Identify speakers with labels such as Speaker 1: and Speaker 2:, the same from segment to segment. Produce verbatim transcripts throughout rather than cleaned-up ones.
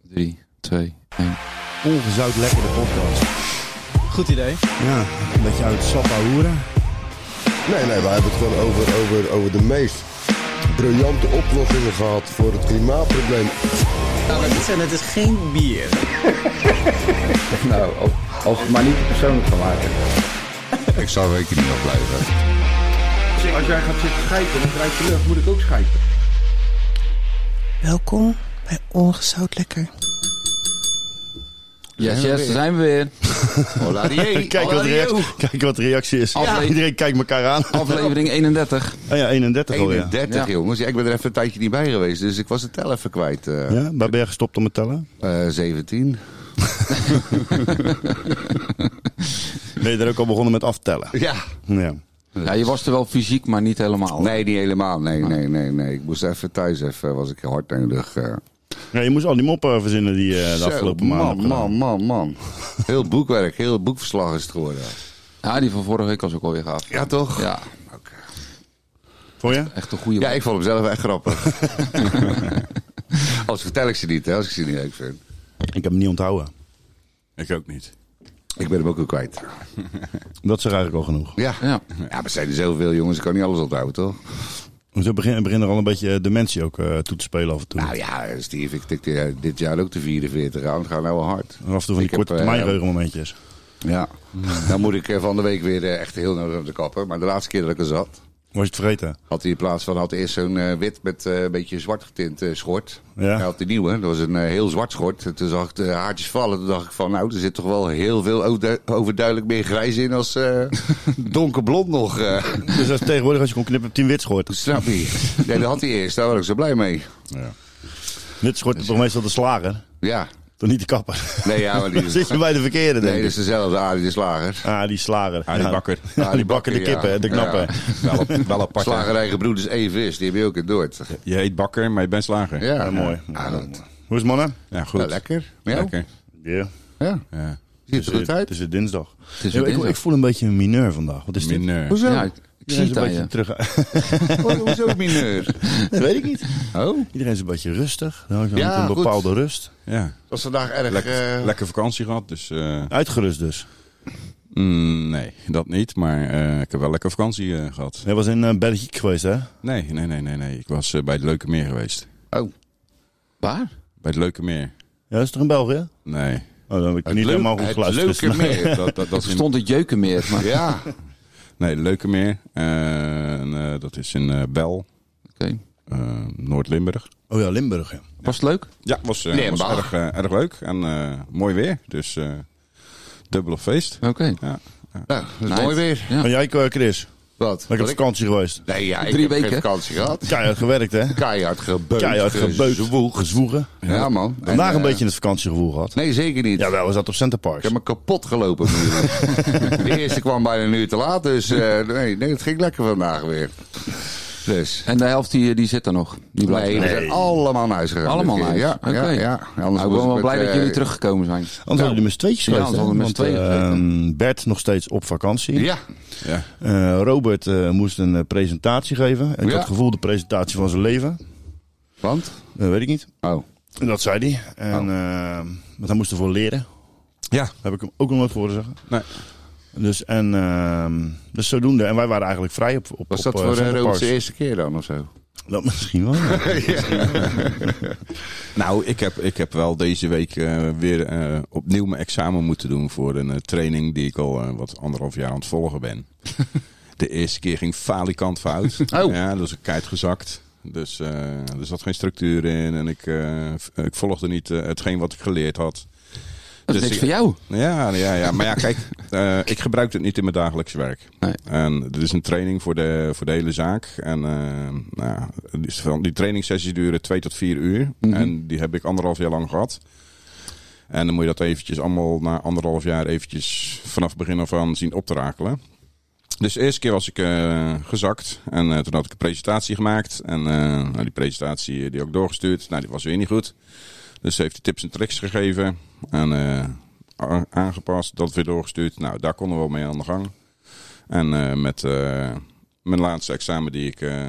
Speaker 1: drie, twee, één.
Speaker 2: Ongezout lekker de podcast.
Speaker 3: Goed idee.
Speaker 2: Ja, een beetje uit het sap houden.
Speaker 4: Nee, nee, wij hebben het gewoon over, over, over de meest briljante oplossingen gehad voor het klimaatprobleem.
Speaker 3: Nou, maar niet zijn, het is geen bier.
Speaker 1: Nou, als het maar niet persoonlijk gaan maken.
Speaker 5: Ik zou weken niet afblijven.
Speaker 6: Als jij gaat zitten schijten, dan krijg je lucht, moet ik ook schijten.
Speaker 7: Welkom bij Ongezout Lekker.
Speaker 1: Yes, yes, daar zijn we weer.
Speaker 6: Hola, die
Speaker 2: Kijk wat, reactie, kijk wat de reactie is.
Speaker 1: Ja.
Speaker 2: Iedereen kijkt elkaar aan.
Speaker 1: Aflevering eenendertig.
Speaker 2: Oh ja, eenendertig alweer.
Speaker 6: eenendertig,
Speaker 1: Ja.
Speaker 6: jongens. Ja, ik ben er even een tijdje niet bij geweest, dus ik was de tel even kwijt. Uh,
Speaker 2: Ja, waar ben je gestopt om te tellen?
Speaker 6: uh, zeventien.
Speaker 2: Ben je er ook al begonnen met aftellen?
Speaker 6: Ja.
Speaker 2: Ja.
Speaker 1: Ja, je was er wel fysiek, maar niet helemaal.
Speaker 6: Nee, niet helemaal. Nee, nee, nee, nee. Ik moest even thuis, even was ik hard nodig. Uh.
Speaker 2: Ja, je moest al die moppen verzinnen die uh, de
Speaker 6: Zo,
Speaker 2: afgelopen maanden
Speaker 6: man,
Speaker 2: hebt gedaan.
Speaker 6: man, man, man. Heel boekwerk, heel boekverslag is het geworden.
Speaker 1: Ja, die van vorige week was ook alweer gaaf.
Speaker 6: Ja, toch?
Speaker 1: Ja,
Speaker 2: Vond je?
Speaker 1: echt een goede.
Speaker 6: Ja, ik vond hem zelf echt grappig. Als vertel ik ze niet, hè, als ik ze niet leuk vind.
Speaker 2: Ik heb hem niet onthouden.
Speaker 5: Ik ook niet.
Speaker 6: Ik ben hem ook al kwijt.
Speaker 2: Dat is er eigenlijk al genoeg.
Speaker 6: Ja.
Speaker 1: Ja.
Speaker 6: Ja, maar er zijn er zoveel jongens, ik kan niet alles onthouden, toch?
Speaker 2: Dus we beginnen, beginnen er al een beetje dementie ook uh, toe te spelen af en toe.
Speaker 6: Nou ja, Steve, ik tik uh, dit jaar ook de vierenveertig aan. Het gaat nou wel hard.
Speaker 2: En af en toe van die
Speaker 6: ik
Speaker 2: korte
Speaker 6: heb, uh,
Speaker 2: termijn geheugenmomentjes.
Speaker 6: Ja. Dan moet ik uh, van de week weer uh, echt heel nodig naar de kapper. Maar de laatste keer dat ik er zat,
Speaker 2: Was je het vergeten?
Speaker 6: had hij in plaats van had hij eerst zo'n uh, wit met uh, een beetje zwart getint uh, schort.
Speaker 2: Ja.
Speaker 6: Hij had die nieuwe, dat was een uh, heel zwart schort. En toen zag ik de haartjes vallen. Toen dacht ik van, nou, er zit toch wel heel veel overdu- overduidelijk meer grijs in als uh, donkerblond nog. Uh.
Speaker 2: Dus als tegenwoordig als je kon knippen, tien wit schort.
Speaker 6: Snap je? Nee, dat had hij eerst. Daar was ik zo blij mee.
Speaker 2: Ja. Wit schort is toch meestal de slager?
Speaker 6: Ja.
Speaker 2: Toch niet de kapper?
Speaker 6: Nee, ja, maar die
Speaker 2: Dan zit je bij de verkeerde, denk
Speaker 6: Nee,
Speaker 2: ik.
Speaker 6: dat is dezelfde Arie de Slager.
Speaker 2: Ah, die slager.
Speaker 5: Ah, die bakker.
Speaker 2: Ja, die bakker de kippen,
Speaker 6: ja.
Speaker 2: de knappen.
Speaker 6: Ja.
Speaker 5: Wel, op, wel apart. hè?
Speaker 6: Slagerij Gebroeders Evis, die heb je ook in Dordt.
Speaker 5: Je heet bakker, maar je bent slager.
Speaker 6: Ja,
Speaker 2: Ja, mooi.
Speaker 6: Ah, dat-
Speaker 2: Hoe is het, mannen?
Speaker 5: Ja, goed.
Speaker 6: ja, lekker. Ja,
Speaker 5: Lekker.
Speaker 2: Ja.
Speaker 6: ja.
Speaker 5: Ja.
Speaker 6: Ziet er goed
Speaker 2: Het
Speaker 6: uit.
Speaker 2: is weer dinsdag.
Speaker 1: Het is
Speaker 2: Ja,
Speaker 1: weer
Speaker 2: ik,
Speaker 1: dinsdag.
Speaker 2: ik voel een beetje een mineur vandaag. Wat is dit?
Speaker 5: Mineur.
Speaker 6: Hoezo?
Speaker 1: Ja, ik, ik zie
Speaker 2: Iedereen
Speaker 1: het
Speaker 2: is
Speaker 1: aan
Speaker 2: een
Speaker 1: je.
Speaker 2: beetje terug.
Speaker 6: Hoezo mineur?
Speaker 2: Dat weet ik niet.
Speaker 6: Oh,
Speaker 2: Iedereen is een beetje rustig. Dan heb je
Speaker 6: Ja,
Speaker 2: een
Speaker 6: goed.
Speaker 2: bepaalde rust.
Speaker 5: Ja.
Speaker 6: dat was vandaag erg...
Speaker 5: Lekker,
Speaker 6: uh,
Speaker 5: lekker vakantie gehad, dus... Uh,
Speaker 2: Uitgerust dus.
Speaker 5: mm, nee, dat niet. Maar uh, ik heb wel lekker vakantie uh, gehad.
Speaker 2: Jij was in uh, België geweest, hè?
Speaker 5: Nee, nee, nee, nee. nee. Ik was uh, bij het Leuke Meer geweest.
Speaker 6: Oh,
Speaker 1: Waar?
Speaker 5: Bij het Leuke Meer.
Speaker 2: Ja, dat is toch in België?
Speaker 5: Nee.
Speaker 2: Oh, dan heb ik
Speaker 6: het
Speaker 2: niet
Speaker 6: leuk-
Speaker 2: helemaal goed
Speaker 6: het
Speaker 2: geluisterd.
Speaker 6: leuke
Speaker 2: Dus-
Speaker 6: meer.
Speaker 5: Dat, dat, dat
Speaker 1: Er
Speaker 5: is in,
Speaker 1: stond het Jeukenmeer. Maar...
Speaker 6: Ja.
Speaker 5: nee, het Leuke Meer. Uh, en, uh, dat is in uh, Bel,
Speaker 1: Oké.
Speaker 5: uh, Noord-Limburg.
Speaker 2: Oh ja, Limburg, ja.
Speaker 1: Was het leuk?
Speaker 5: Ja, was, uh,
Speaker 6: Nee,
Speaker 5: was
Speaker 6: Bach.
Speaker 5: erg, uh, erg leuk en uh, mooi weer. Dus uh, dubbele feest.
Speaker 1: Oké.
Speaker 5: Ja.
Speaker 6: Nou, dat is
Speaker 1: Nice.
Speaker 6: mooi weer.
Speaker 1: Ja.
Speaker 2: En jij, uh, Chris?
Speaker 6: Wat?
Speaker 2: Lekker op
Speaker 6: Wat ik-
Speaker 2: vakantie geweest.
Speaker 6: Nee, ja, ik
Speaker 1: Drie
Speaker 6: heb
Speaker 1: weken.
Speaker 6: geen vakantie gehad.
Speaker 2: Keihard gewerkt, hè?
Speaker 6: Keihard gebeukt.
Speaker 2: Keihard gebeukt,
Speaker 6: gezwoegd.
Speaker 2: gezwoegen.
Speaker 6: Ja, man.
Speaker 2: Vandaag
Speaker 6: En,
Speaker 2: een
Speaker 6: uh,
Speaker 2: beetje het vakantiegevoel gehad.
Speaker 6: Nee, zeker niet.
Speaker 2: Jawel, we zaten op Center
Speaker 6: Ik
Speaker 2: Parks.
Speaker 6: heb me kapot gelopen. De eerste kwam bijna een uur te laat, dus uh, nee, nee, het ging lekker vandaag weer. Dus.
Speaker 1: En de helft die, die zit er nog. Die blijft
Speaker 6: Nee,
Speaker 1: er.
Speaker 6: we zijn allemaal naar huis gegaan.
Speaker 1: Allemaal
Speaker 6: dit keer.
Speaker 1: naar huis?
Speaker 6: Ja,
Speaker 1: Oké.
Speaker 6: ja, ja. Anders
Speaker 1: Nou, ik ben
Speaker 6: moest
Speaker 1: wel
Speaker 6: met,
Speaker 1: blij dat
Speaker 6: uh,
Speaker 1: jullie teruggekomen zijn.
Speaker 2: Anders hadden jullie met z'n tweetjes
Speaker 1: Ja,
Speaker 2: geweest,
Speaker 1: anders
Speaker 2: hè?
Speaker 1: hadden we met
Speaker 2: Want,
Speaker 1: z'n tweeën gezeten.
Speaker 2: uh, Bert nog steeds op vakantie.
Speaker 6: Ja,
Speaker 5: Ja.
Speaker 2: Uh, Robert uh, moest een uh, presentatie geven. Ik
Speaker 6: Ja.
Speaker 2: had het gevoel de presentatie van zijn leven.
Speaker 6: want?
Speaker 2: Dat weet ik niet.
Speaker 6: Oh.
Speaker 2: En dat zei hij. En,
Speaker 6: Oh.
Speaker 2: uh, want hij moest ervoor leren.
Speaker 5: Ja.
Speaker 2: Heb ik hem ook nog nooit horen zeggen.
Speaker 5: Nee.
Speaker 2: Dus, en, uh, dus zodoende. En wij waren eigenlijk vrij op, op
Speaker 6: Was
Speaker 2: op,
Speaker 6: dat
Speaker 2: uh,
Speaker 6: voor uh,
Speaker 2: Center
Speaker 6: Robert's
Speaker 2: Parks.
Speaker 6: eerste keer dan of zo?
Speaker 2: Dat misschien wel. Ja.
Speaker 5: Nou, ik heb, ik heb wel deze week uh, weer uh, opnieuw mijn examen moeten doen voor een uh, training die ik al uh, wat anderhalf jaar aan het volgen ben. De eerste keer ging falikant fout.
Speaker 6: Oh.
Speaker 5: Ja, dus ik kijk gezakt. Dus uh, er zat geen structuur in en ik, uh, ik volgde niet uh, hetgeen wat ik geleerd had.
Speaker 1: Dat is
Speaker 5: Dus
Speaker 1: niks
Speaker 5: ik-
Speaker 1: voor jou.
Speaker 5: Ja, ja, ja. Maar ja, kijk, uh, ik gebruik het niet in mijn dagelijks werk.
Speaker 1: Nee.
Speaker 5: En dit is een training voor de, voor de hele zaak. En uh, nou, die, van- die trainingssessies duren twee tot vier uur.
Speaker 1: Mhm.
Speaker 5: En die heb ik anderhalf jaar lang gehad. En dan moet je dat eventjes allemaal na anderhalf jaar eventjes vanaf het begin af aan zien op te rakelen. Dus de eerste keer was ik uh, gezakt. En uh, toen had ik een presentatie gemaakt. En uh, nou, die presentatie die ook doorgestuurd. Nou, die was weer niet goed. Dus heeft hij tips en tricks gegeven. En uh, a- aangepast. Dat weer doorgestuurd. Nou, daar konden we wel mee aan de gang. En uh, met uh, mijn laatste examen die ik uh,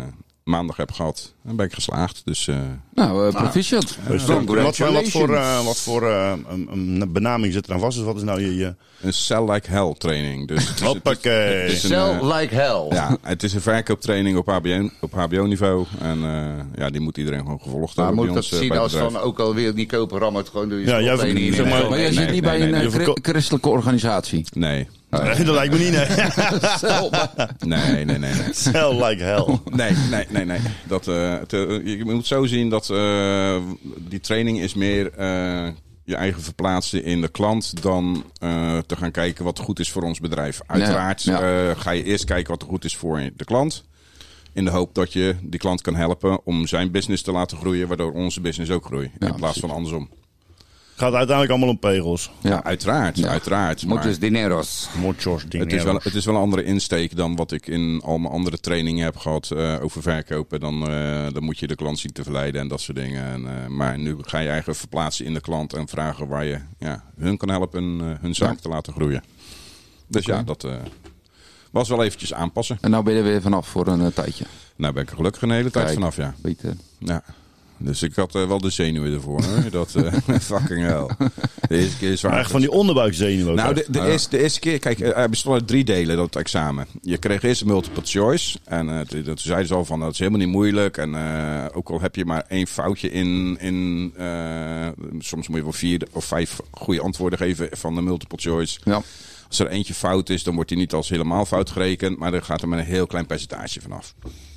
Speaker 5: maandag heb gehad, dan ben ik geslaagd. Dus, uh,
Speaker 8: nou, uh, proficiat.
Speaker 2: Uh, wat, wat, wat voor, uh, wat voor uh, een, een benaming zit er aan vast? Dus wat is nou je... je...
Speaker 5: Een cell-like-hell training. Dus het is,
Speaker 2: Hoppakee.
Speaker 5: het is een,
Speaker 6: Cell-like-hell.
Speaker 5: Ja, het is een verkooptraining op H B O, op H B O-niveau. En uh, ja, die moet iedereen gewoon gevolgd
Speaker 6: maar
Speaker 5: hebben.
Speaker 6: Maar moet dat zien als van ook alweer niet kopen, ram het gewoon door je
Speaker 2: ja, jij
Speaker 6: sport heen.
Speaker 2: zeg maar,
Speaker 8: maar jij zit
Speaker 5: nee,
Speaker 8: niet
Speaker 5: nee,
Speaker 8: bij
Speaker 5: nee,
Speaker 8: een
Speaker 5: nee,
Speaker 8: nee, christelijke organisatie?
Speaker 5: Nee.
Speaker 2: Nee, dat lijkt me niet, nee.
Speaker 5: nee, nee, nee, nee.
Speaker 2: Cell like hell.
Speaker 5: Nee, nee, nee, nee. Dat, uh, te, je moet zo zien dat uh, die training is meer uh, je eigen verplaatsen in de klant dan uh, te gaan kijken wat goed is voor ons bedrijf. Uiteraard ja, ja. Uh, ga je eerst kijken wat er goed is voor de klant. In de hoop dat je die klant kan helpen om zijn business te laten groeien, waardoor onze business ook groeit. Ja, in plaats precies. van andersom.
Speaker 2: Gaat uiteindelijk allemaal om pegels.
Speaker 5: Ja, uiteraard. Ja. uiteraard
Speaker 6: Muchos dineros.
Speaker 2: Muchos dineros.
Speaker 5: Het is, wel, het is wel een andere insteek dan wat ik in al mijn andere trainingen heb gehad uh, over verkopen. Dan, uh, dan moet je de klant zien te verleiden en dat soort dingen. En, uh, maar nu ga je eigenlijk verplaatsen in de klant en vragen waar je ja, hun kan helpen uh, hun zaak ja. te laten groeien. Dus okay. ja, dat uh, was wel eventjes aanpassen.
Speaker 8: En nou ben je er weer vanaf voor een uh, tijdje?
Speaker 5: Nou ben ik er gelukkig een hele tijd Kijk, vanaf, ja.
Speaker 8: Beter.
Speaker 5: Ja. Dus ik had uh, wel de zenuwen ervoor. Hoor. Dat uh, fucking hell. De eerste keer is waar.
Speaker 2: Echt van die onderbuikzenuwen.
Speaker 5: Nou, de, de, eerste, de eerste keer, kijk, er bestond uit drie delen dat examen. Je kreeg eerst een multiple choice. En uh, toen zeiden ze al van dat is helemaal niet moeilijk. En uh, ook al heb je maar één foutje in. in uh, soms moet je wel vier of vijf goede antwoorden geven van de multiple choice. Ja. Als er eentje fout is, dan wordt die niet als helemaal fout gerekend. Maar dan gaat er met een heel klein percentage vanaf.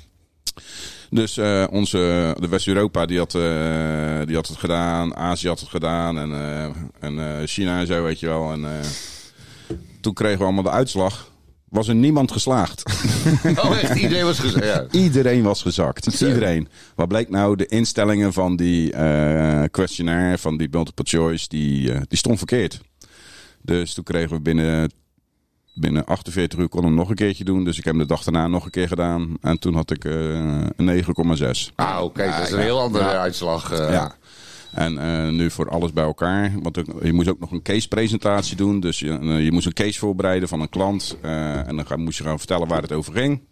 Speaker 5: Dus uh, onze, de West-Europa die had, uh, die had het gedaan, Azië had het gedaan en, uh, en uh, China en zo, weet je wel. En uh, toen kregen we allemaal de uitslag. Was er niemand geslaagd.
Speaker 6: Oh echt? Iedereen was gezakt? Ja.
Speaker 5: Iedereen was gezakt. Zo. Iedereen. Wat bleek nou? De instellingen van die uh, questionnaire, van die multiple choice, die, uh, die stond verkeerd. Dus toen kregen we binnen... Binnen achtenveertig uur kon hem nog een keertje doen. Dus ik heb hem de dag daarna nog een keer gedaan. En toen had ik uh, een negen komma zes.
Speaker 6: Ah, oké. Okay. Dat is een heel andere ja. uitslag. Uh.
Speaker 5: Ja. En uh, nu voor alles bij elkaar. Want je moest ook nog een case presentatie doen. Dus je, uh, je moest een case voorbereiden van een klant. Uh, en dan ga, moest je gaan vertellen waar het over ging.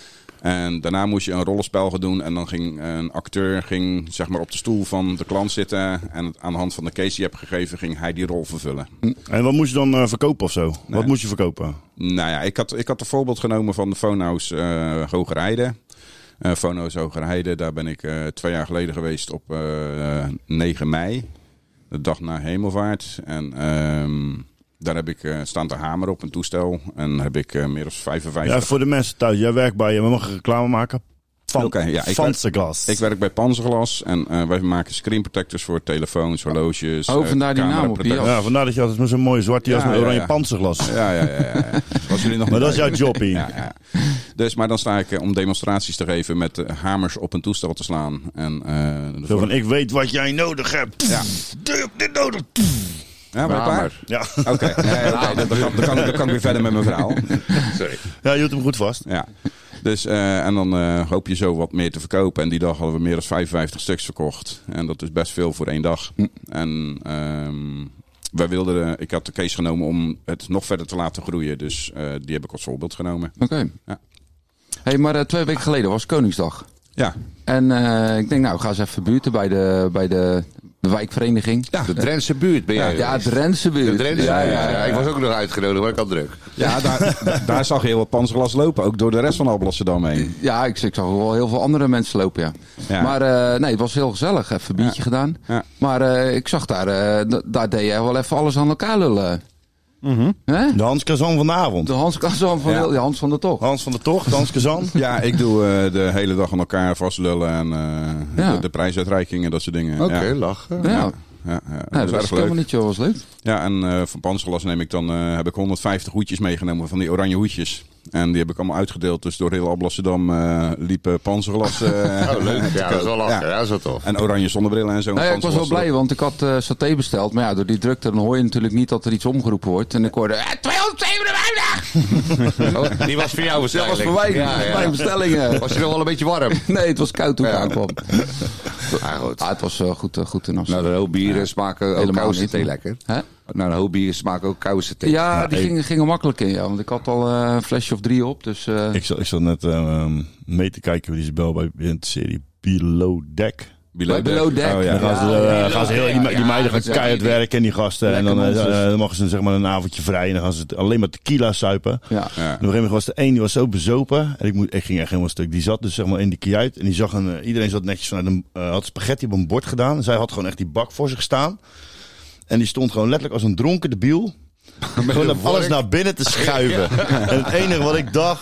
Speaker 5: En daarna moest je een rollenspel gaan doen. En dan ging een acteur ging, zeg maar, op de stoel van de klant zitten. En aan de hand van de case die je hebt gegeven, ging hij die rol vervullen.
Speaker 2: En wat moest je dan uh, verkopen of zo? Nee. Wat moest je verkopen?
Speaker 5: Nou ja, ik had, ik had een voorbeeld genomen van de Phono's uh, Hogerheide. Uh, Phono's Hogerheide, daar ben ik uh, twee jaar geleden geweest op uh, negen mei. De dag na Hemelvaart. En... Uh, Daar heb ik uh, staan te hamer op een toestel. En heb ik uh, meer dan vijfenvijftig...
Speaker 2: Ja, voor de mensen thuis. Jij werkt bij... We mogen reclame maken. Van
Speaker 5: okay, ja,
Speaker 2: Panzerglas.
Speaker 5: Ik werk bij Panzerglas. En uh, wij maken screen protectors voor telefoons, horloges.
Speaker 8: Oh, vandaar uh, die naam op je jas.
Speaker 2: Ja, vandaar dat je altijd met zo'n mooie zwarte jas ja, met oranje ja, ja. Panzerglas.
Speaker 5: Ja, ja, ja. ja, ja. Was jullie nog
Speaker 2: maar dat is jouw jobbie.
Speaker 5: Ja, ja. Dus, maar dan sta ik uh, om demonstraties te geven met uh, hamers op een toestel te slaan. En, uh,
Speaker 2: Zo van, ik weet wat jij nodig hebt.
Speaker 5: Ja.
Speaker 2: Doe je dit nodig?
Speaker 5: Ja, ben je klaar?
Speaker 2: Ja.
Speaker 5: Oké, okay. nee, okay. dan, dan, dan, dan, dan kan ik weer verder met mijn verhaal.
Speaker 6: Sorry.
Speaker 2: Ja, je hield hem goed vast.
Speaker 5: Ja. Dus, uh, en dan uh, hoop je zo wat meer te verkopen. En die dag hadden we meer dan vijfenvijftig stuks verkocht. En dat is best veel voor één dag. Hm. En um, wij wilden, uh, ik had de case genomen om het nog verder te laten groeien. Dus uh, die heb ik als voorbeeld genomen.
Speaker 8: Oké. Okay. Ja. Hey, maar uh, twee weken geleden was Koningsdag.
Speaker 5: Ja.
Speaker 8: En uh, ik denk, nou, ga eens even buurten bij de, bij de, de wijkvereniging.
Speaker 6: Ja, de Drentse buurt ben jij.
Speaker 8: Ja, de Drentse buurt.
Speaker 6: De Drentse
Speaker 8: ja,
Speaker 6: buurt.
Speaker 8: Ja, ja, ja.
Speaker 6: Ik was ook nog uitgenodigd, maar ik had druk.
Speaker 5: Ja, daar, daar zag je heel wat Panzerglas lopen. Ook door de rest van Alblasserdam heen.
Speaker 8: Ja, ik, ik zag wel heel veel andere mensen lopen, ja. ja. Maar uh, nee, het was heel gezellig. Even een biertje ja. gedaan. Ja. Maar uh, ik zag daar, uh, daar deed jij wel even alles aan elkaar lullen.
Speaker 2: Mm-hmm. De Hans Kazan van de avond.
Speaker 8: De Hans Kazan van ja. de Hans van de Tocht.
Speaker 2: Hans van de Tocht, Hans Kazan.
Speaker 5: Ja, ik doe uh, de hele dag aan elkaar vastlullen en uh, ja. de, de prijsuitreikingen, dat soort dingen.
Speaker 6: Oké, okay,
Speaker 5: ja.
Speaker 6: lachen.
Speaker 8: Ja.
Speaker 5: Ja. Ja, ja, dat,
Speaker 8: ja, dat was helemaal niet zo, was leuk.
Speaker 5: Ja, en uh, van Panzerglas neem ik dan, uh, heb ik honderdvijftig hoedjes meegenomen van die oranje hoedjes. En die heb ik allemaal uitgedeeld. Dus door heel Alblasserdam uh, liep uh, Panzerglas. Uh,
Speaker 6: oh, leuk. Ja, dat is wel lachen. Ja. Ja, dat is wel tof.
Speaker 5: En oranje zonnebrillen en zo.
Speaker 8: Nou ja, ik was wel blij, want ik had uh, saté besteld. Maar ja, door die drukte dan hoor je natuurlijk niet dat er iets omgeroepen wordt. En ik hoorde, eh, tweehonderdzevenenvijftig!
Speaker 6: Oh, die was voor jou waarschijnlijk.
Speaker 8: Dat was voor mij, ja, ja. mijn bestellingen.
Speaker 6: Was je nog wel een beetje warm?
Speaker 8: Nee, het was koud toen ik ja. aankwam.
Speaker 6: Ah, goed.
Speaker 8: Ah, het was uh, goed, uh, goed in Amsterdam.
Speaker 6: Nou, de hoop bieren ja. smaken ook koud. Heel lekker.
Speaker 8: Hè?
Speaker 6: Nou, een hoop bieren smaken ook kousen thee.
Speaker 8: Ja,
Speaker 2: Ja,
Speaker 8: die
Speaker 2: ik-
Speaker 8: gingen, gingen makkelijk in, ja. Want ik had al uh, een flesje of drie op. Dus, uh...
Speaker 2: Ik zat, ik zat net uh, mee te kijken hoe die spel bij in de serie Below Deck.
Speaker 8: Below, Below Deck.
Speaker 5: Oh, ja.
Speaker 2: Dan gaan ze,
Speaker 8: Ja,
Speaker 2: uh,
Speaker 8: ja,
Speaker 2: gaan ze heel,
Speaker 8: ja,
Speaker 2: die,
Speaker 8: ja,
Speaker 2: die
Speaker 8: ja,
Speaker 2: meiden gaan
Speaker 8: dat is
Speaker 2: keihard
Speaker 8: een idee.
Speaker 2: werken en die gasten. En dan, uh,
Speaker 8: Lekker
Speaker 2: uh, dan mogen ze zeg maar een avondje vrij en dan gaan ze het alleen maar tequila suipen.
Speaker 8: Ja.
Speaker 5: Ja.
Speaker 2: En op een gegeven moment was de een die was zo bezopen. En ik, moet, ik ging echt helemaal stuk. Die zat dus zeg maar in die kajuit. En die zag een, uh, iedereen zat netjes vanuit een, uh, had spaghetti op een bord gedaan. En zij had gewoon echt die bak voor zich staan. En die stond gewoon letterlijk als een dronken debiel. Gewoon om alles naar binnen te schuiven. En het enige wat ik dacht.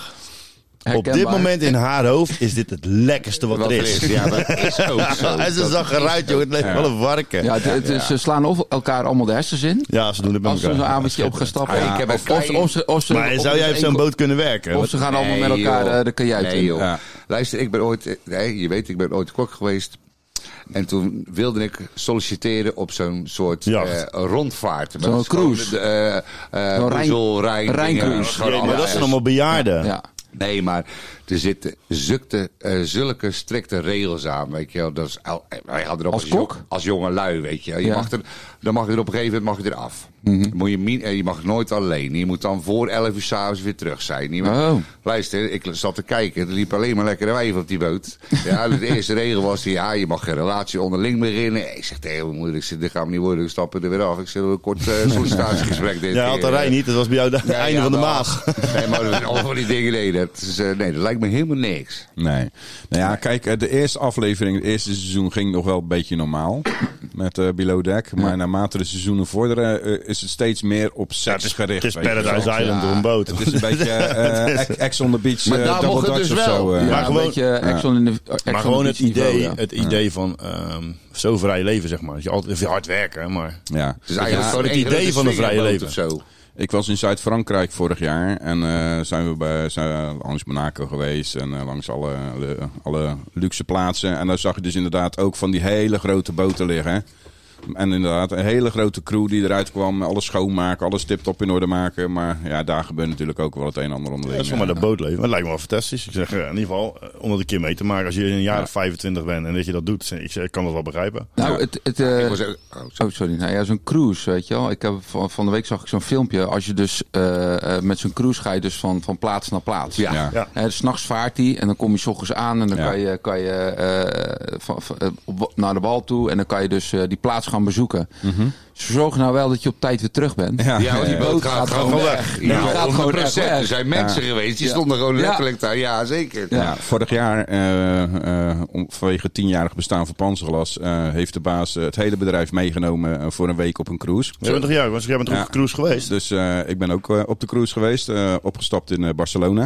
Speaker 2: Op dit
Speaker 8: Herkenbaar.
Speaker 2: moment in haar hoofd is dit het lekkerste wat,
Speaker 6: Wat
Speaker 2: er
Speaker 6: er
Speaker 2: is.
Speaker 6: is. Ja, dat is ook zo.
Speaker 2: En ze
Speaker 6: Dat
Speaker 2: zag eruit, joh. Het leek wel een varken.
Speaker 8: Ja, het, het is, ze slaan of elkaar allemaal de hersens in.
Speaker 2: Ja, ze doen het met
Speaker 8: Als ze
Speaker 2: elkaar.
Speaker 8: zo'n avondje op gaan stappen.
Speaker 6: Ja, ik heb een
Speaker 8: of, of, of, ze, of ze,
Speaker 2: Maar
Speaker 8: of
Speaker 2: zou jij
Speaker 8: ze
Speaker 2: op zo'n
Speaker 8: één-
Speaker 2: boot kunnen werken?
Speaker 8: Of ze gaan allemaal met
Speaker 6: Nee,
Speaker 8: elkaar
Speaker 6: joh.
Speaker 8: uh, de kajuit
Speaker 6: Nee,
Speaker 8: in.
Speaker 6: joh.
Speaker 5: Ja.
Speaker 6: Luister, ik ben ooit... Nee, je weet, ik ben ooit kok geweest. En toen wilde ik solliciteren op zo'n soort
Speaker 2: Jacht.
Speaker 6: eh, rondvaart. Maar
Speaker 8: Zo'n
Speaker 6: dat is gewoon
Speaker 8: cruise.
Speaker 6: de, eh, eh,
Speaker 8: Zo'n Rijn-
Speaker 6: Oezel, Rijn,
Speaker 8: Rijncruise.
Speaker 6: dingen. Gewoon
Speaker 2: Ja, maar
Speaker 6: allemaal-
Speaker 2: dat zijn allemaal bejaarden.
Speaker 8: Ja.
Speaker 6: Nee, maar er zitten zulke, uh, zulke strikte regels aan, weet je wel. Dat is, al- wij hadden erop
Speaker 8: Als
Speaker 6: als,
Speaker 8: kok?
Speaker 6: jong- als jonge lui, weet je wel. Je
Speaker 8: Ja.
Speaker 6: mag er, dan mag je er op een gegeven moment mag je eraf.
Speaker 8: Mhm.
Speaker 6: Moet je, min- eh, je mag nooit alleen. Je moet dan voor elf uur s'avonds weer terug zijn. Je moet-
Speaker 8: Oh.
Speaker 6: Luister, ik zat te kijken. Er liep alleen maar lekkere wijven op die boot. Ja, de eerste regel was, ja, je mag geen relatie onderling beginnen. Ik zeg tegen mijn moeder, ik zeg, dit gaat me niet worden. We stappen er weer af. Ik zeg, een kort uh, sollicitatiegesprek. dit
Speaker 2: Jij had
Speaker 6: keer.
Speaker 2: de rij niet, dat was bij jou het
Speaker 6: Nee,
Speaker 2: einde
Speaker 6: ja,
Speaker 2: van de
Speaker 6: dat-
Speaker 2: maas.
Speaker 6: Nee, maar dat- al van die dingen, nee, dat, is, uh, nee, dat lijkt me helemaal niks.
Speaker 5: Nee. Nou ja, kijk, eh, de eerste aflevering, het eerste seizoen ging nog wel een beetje normaal. Met uh, Below Deck. Maar naarmate de seizoenen vorderen, uh, is het steeds meer op seks gericht.
Speaker 2: Het is
Speaker 5: weet je wel.
Speaker 2: Paradise Island op een boot.
Speaker 5: Het is een beetje uh, Ex- Ex on the Beach,
Speaker 6: Maar
Speaker 5: uh,
Speaker 6: daar
Speaker 5: Double
Speaker 6: mocht het
Speaker 5: Dutch
Speaker 6: dus
Speaker 5: of
Speaker 6: wel.
Speaker 5: zo. uh.
Speaker 8: Ja,
Speaker 2: Maar
Speaker 8: een
Speaker 2: gewoon-
Speaker 8: beetje Exxon in de Ex
Speaker 2: Maar
Speaker 8: on
Speaker 2: gewoon
Speaker 8: the
Speaker 2: het
Speaker 8: Beach niveau,
Speaker 2: idee,
Speaker 8: ja.
Speaker 2: het idee van ehm, zo vrij leven, zeg maar. Dat je altijd even hard werken, maar...
Speaker 5: Ja.
Speaker 6: Het is eigenlijk
Speaker 5: Ja,
Speaker 6: gewoon
Speaker 2: het
Speaker 6: één
Speaker 2: idee
Speaker 6: grote
Speaker 2: van een vrije
Speaker 6: swingerboot
Speaker 2: leven.
Speaker 6: of zo.
Speaker 5: Ik was in Zuid-Frankrijk vorig jaar en uh, zijn we bij, zijn we langs Monaco geweest en uh, langs alle, de, alle luxe plaatsen. En daar zag je dus inderdaad ook van die hele grote boten liggen. En inderdaad, een hele grote crew die eruit kwam, alles schoonmaken, alles tip-top in orde maken. Maar ja, daar gebeurt natuurlijk ook wel het een en ander onderling.
Speaker 2: Dat is voor mij dat bootleven. Maar het lijkt me wel fantastisch. Ik zeg, eh, in ieder geval, eh, om dat een keer mee te maken. Als je in een jaar of vijfentwintig bent en dat je dat doet. Ik, zeg, ik kan dat wel begrijpen.
Speaker 8: Nou, het, het, uh,
Speaker 6: Ik was ook- oh, sorry.
Speaker 8: oh, sorry. Nou ja, zo'n cruise, weet je wel. Ik heb, van, van de week zag ik zo'n filmpje. Als je dus uh, uh, met zo'n cruise ga je dus van, van plaats naar plaats.
Speaker 6: Ja.
Speaker 5: Ja.
Speaker 2: Ja.
Speaker 8: Uh, 's nachts vaart hij en dan kom je 's ochtends aan en dan
Speaker 5: Ja.
Speaker 8: kan je, kan je uh, van, van, uh, op- naar de wal toe en dan kan je dus uh, die plaats gaan bezoeken.
Speaker 5: Mhm.
Speaker 8: Zorg nou wel dat je op tijd weer terug bent.
Speaker 5: Ja.
Speaker 6: Ja, want die
Speaker 8: Die
Speaker 6: boot
Speaker 8: boot
Speaker 6: gaat,
Speaker 8: gaat
Speaker 6: gewoon
Speaker 8: gewoon
Speaker 6: weg.
Speaker 8: weg.
Speaker 6: Ja,
Speaker 8: Die gaat gewoon
Speaker 6: honderd procent.
Speaker 8: echt weg.
Speaker 6: Er zijn mensen geweest, die
Speaker 8: Ja.
Speaker 6: stonden gewoon
Speaker 8: Ja.
Speaker 6: letterlijk daar. Ja, zeker.
Speaker 8: Ja.
Speaker 5: Ja, vorig jaar, uh, uh, om, vanwege het tienjarig bestaan van Panzerglas, uh, heeft de baas uh, het hele bedrijf meegenomen uh, voor een week op een cruise.
Speaker 2: Jij bent toch, ja, jij bent toch
Speaker 5: Ja.
Speaker 2: op de cruise geweest?
Speaker 5: Dus uh, ik ben ook uh, op de cruise geweest, uh, opgestapt in uh, Barcelona.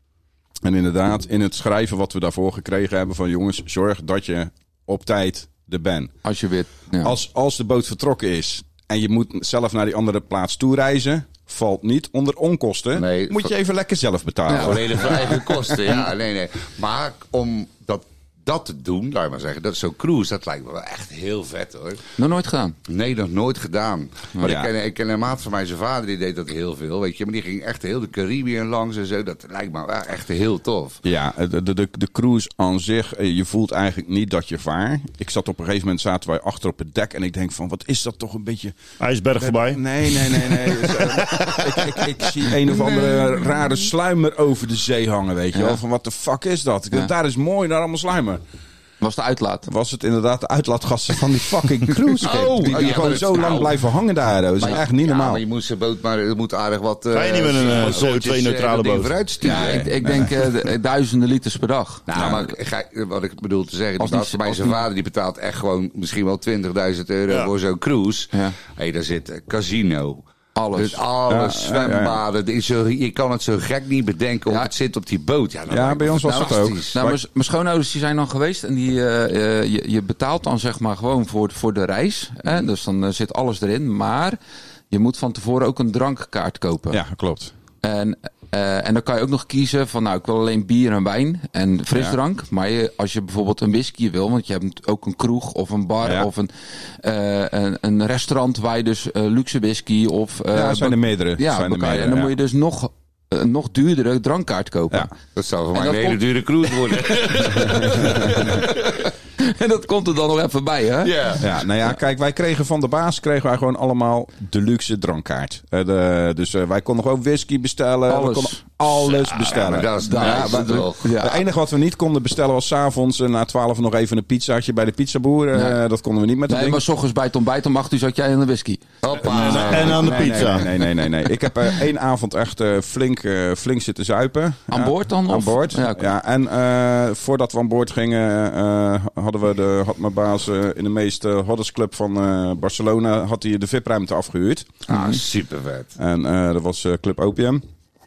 Speaker 5: En inderdaad, in het schrijven wat we daarvoor gekregen hebben van jongens, zorg dat je op tijd er bent.
Speaker 8: Als je weer... Ja.
Speaker 5: Als, als de boot vertrokken is en je moet zelf naar die andere plaats toe reizen, valt niet onder onkosten.
Speaker 6: Nee,
Speaker 5: moet je even lekker zelf betalen.
Speaker 8: Ja.
Speaker 6: Volledig voor eigen kosten. Ja, nee, nee. Maar om dat, dat te doen, laat ik maar zeggen, dat is zo'n cruise, dat lijkt me wel echt heel vet hoor.
Speaker 8: Nog nooit gedaan.
Speaker 6: Nee, nog nooit gedaan. Maar
Speaker 5: Ja.
Speaker 6: ik, ken, ik ken een maat van mij, zijn vader, die deed dat heel veel. Weet je, maar die ging echt heel de Caribbean langs en zo. Dat lijkt me wel echt heel tof.
Speaker 5: Ja, de, de, de, de cruise aan zich, eh, je voelt eigenlijk niet dat je vaart. Ik zat op een gegeven moment, zaten wij achter op het dek en ik denk van, wat is dat toch een beetje...
Speaker 2: IJsberg voorbij.
Speaker 5: Nee, nee, nee, nee. Dus, eh, ik, ik, ik zie een of andere rare sluimer over de zee hangen, weet je
Speaker 8: Ja.
Speaker 5: wel. Van, wat de fuck is dat? Ik dacht,
Speaker 8: Ja.
Speaker 5: daar is mooi, daar allemaal sluimer.
Speaker 8: Was de uitlaat.
Speaker 5: Was het inderdaad de uitlaatgassen van die fucking cruise schip.
Speaker 6: Oh,
Speaker 5: die die
Speaker 6: ja,
Speaker 5: gewoon
Speaker 6: maar
Speaker 5: zo
Speaker 6: het-
Speaker 5: lang
Speaker 6: nou.
Speaker 5: blijven hangen daar. Dat is
Speaker 6: Maar-
Speaker 5: echt niet
Speaker 6: ja,
Speaker 5: normaal.
Speaker 6: maar je moet zijn boot, maar er moet aardig wat...
Speaker 2: Ga je niet met een, eh,
Speaker 6: motortjes,
Speaker 2: C O twee neutrale
Speaker 6: eh, dat ding
Speaker 2: boot?
Speaker 6: vooruit sturen.
Speaker 8: Ja, ik, ik denk uh, de- duizenden liters per dag.
Speaker 6: Nou, maar ik ga, wat ik bedoel te zeggen,
Speaker 8: Als
Speaker 6: die
Speaker 8: niet-
Speaker 6: van mij
Speaker 8: als
Speaker 6: zijn
Speaker 8: niet-
Speaker 6: vader die betaalt echt gewoon misschien wel twintigduizend euro
Speaker 2: Ja.
Speaker 6: voor zo'n cruise.
Speaker 8: Ja.
Speaker 6: Hé, hey, daar zit een casino.
Speaker 8: Alles.
Speaker 6: Dus alles,
Speaker 5: Ja, ja,
Speaker 6: zwembaden. dit is zo- Je kan het zo gek niet bedenken of
Speaker 8: Ja.
Speaker 6: het zit op die boot. Ja, dat
Speaker 5: Ja,
Speaker 6: lijkt
Speaker 5: bij
Speaker 6: me
Speaker 5: ons was dat ook.
Speaker 6: fantastisch.
Speaker 8: Nou, mijn, mijn schoonouders die zijn dan geweest en die, uh, uh, je, je betaalt dan zeg maar gewoon voor, voor de reis. Hè? Dus dan uh, zit alles erin. Maar je moet van tevoren ook een drankkaart kopen.
Speaker 5: Ja, klopt.
Speaker 8: En, uh, en dan kan je ook nog kiezen van nou ik wil alleen bier en wijn en frisdrank. Maar je, als je bijvoorbeeld een whisky wil, want je hebt ook een kroeg of een bar
Speaker 5: Ja.
Speaker 8: of een, uh, een, een restaurant waar je dus uh, luxe whisky of... Uh,
Speaker 5: Ja, er zijn er meerdere.
Speaker 8: Ja,
Speaker 5: zijn er
Speaker 8: elkaar.
Speaker 5: meerdere,
Speaker 8: en dan
Speaker 5: ja.
Speaker 8: moet je dus nog, uh, nog duurdere drankkaart kopen.
Speaker 5: Ja.
Speaker 6: Dat zou voor
Speaker 8: En
Speaker 6: mij een
Speaker 8: dat
Speaker 6: hele
Speaker 8: komt-
Speaker 6: dure cruise worden.
Speaker 8: En dat komt er dan nog even bij, hè?
Speaker 6: Ja.
Speaker 5: Ja, nou ja, kijk, wij kregen van de baas kregen wij gewoon allemaal de luxe drankkaart. Uh, de, dus uh, wij konden gewoon whisky bestellen.
Speaker 8: Alles.
Speaker 5: We konden alles
Speaker 6: Ja,
Speaker 5: bestellen.
Speaker 6: maar dat is
Speaker 5: ja,
Speaker 6: nice,
Speaker 5: maar-
Speaker 6: toch?
Speaker 8: Ja.
Speaker 5: Het enige wat we niet konden bestellen was 's avonds uh, na twaalf nog even een pizzaatje bij de pizzaboer. Uh,
Speaker 8: Nee.
Speaker 5: Dat konden we niet met dat
Speaker 8: Nee,
Speaker 5: ding.
Speaker 8: maar 's ochtends bij het ontbijt om acht uur zat jij in de whisky.
Speaker 6: Hoppa.
Speaker 2: En aan de
Speaker 5: Nee,
Speaker 2: pizza.
Speaker 5: Nee, nee, nee, nee, nee. Ik heb uh, één avond echt uh, flink, uh, flink zitten zuipen.
Speaker 8: Aan
Speaker 5: Ja,
Speaker 8: boord dan?
Speaker 5: Aan
Speaker 8: of?
Speaker 5: boord.
Speaker 8: Ja,
Speaker 5: Ja,
Speaker 8: oké.
Speaker 5: en uh, voordat we aan boord gingen, uh, hadden we de, had mijn baas uh, in de meest uh, hottest club van uh, Barcelona had hij de V I P-ruimte afgehuurd.
Speaker 6: Ah, super vet.
Speaker 5: En uh, dat was uh, Club Opium.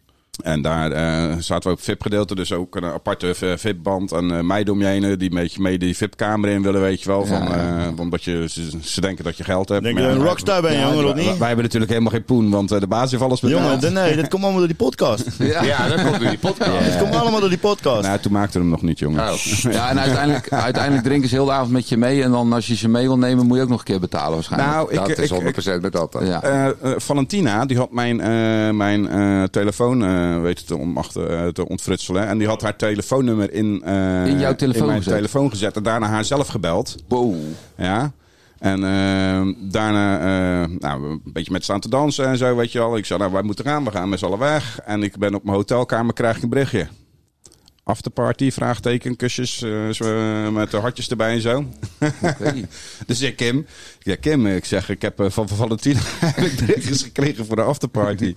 Speaker 5: En daar uh, zaten we op V I P-gedeelte, dus ook een aparte V I P-band. En uh, meiden om je heen die een beetje mee die V I P-kamer in willen, weet je wel. Van,
Speaker 8: Ja.
Speaker 5: uh, omdat je, ze, ze denken dat je geld hebt.
Speaker 2: Denk je
Speaker 5: Maar
Speaker 2: dat je
Speaker 5: ja,
Speaker 2: een rockstar bent,
Speaker 8: Ja,
Speaker 2: jongen,
Speaker 8: die-
Speaker 2: Rodney?
Speaker 5: wij, wij hebben natuurlijk helemaal geen poen, want uh, de baas heeft alles betaald.
Speaker 2: Jongen, nee, dat komt allemaal door die podcast.
Speaker 8: Ja.
Speaker 6: Ja, dat komt door die podcast.
Speaker 2: Het komt allemaal door die podcast.
Speaker 5: Nou, toen maakte we hem nog niet, jongen.
Speaker 6: Oh.
Speaker 8: Ja, en uiteindelijk, uiteindelijk drinken ze heel de avond met je mee. En dan als je ze mee wil nemen, moet je ook nog een keer betalen waarschijnlijk.
Speaker 5: Nou,
Speaker 6: Dat
Speaker 5: ik,
Speaker 6: is
Speaker 5: ik,
Speaker 6: honderd
Speaker 5: ik,
Speaker 6: procent met dat dan.
Speaker 8: ja.
Speaker 5: eh, eh, Valentina, die had mijn, eh, mijn eh, telefoon uh, weten te, ontmachten, uh, te ontfrutselen. En die had haar telefoonnummer in, uh,
Speaker 8: In jouw telefoon
Speaker 5: mijn
Speaker 8: gezet?
Speaker 5: telefoon gezet. En daarna haar zelf gebeld.
Speaker 8: Wow.
Speaker 5: Ja. En uh, daarna uh, nou, een beetje met staan te dansen en zo, weet je wel. Ik zei, nou, wij moeten gaan. We gaan met z'n allen weg. En ik ben op mijn hotelkamer, krijg ik een berichtje. Afterparty, vraagteken, kusjes, uh, zo, uh, met de hartjes erbij en zo.
Speaker 8: Okay.
Speaker 5: Dus ik Kim, ja Kim, ik zeg, ik heb uh, van, van Valentina berichtjes gekregen voor de afterparty.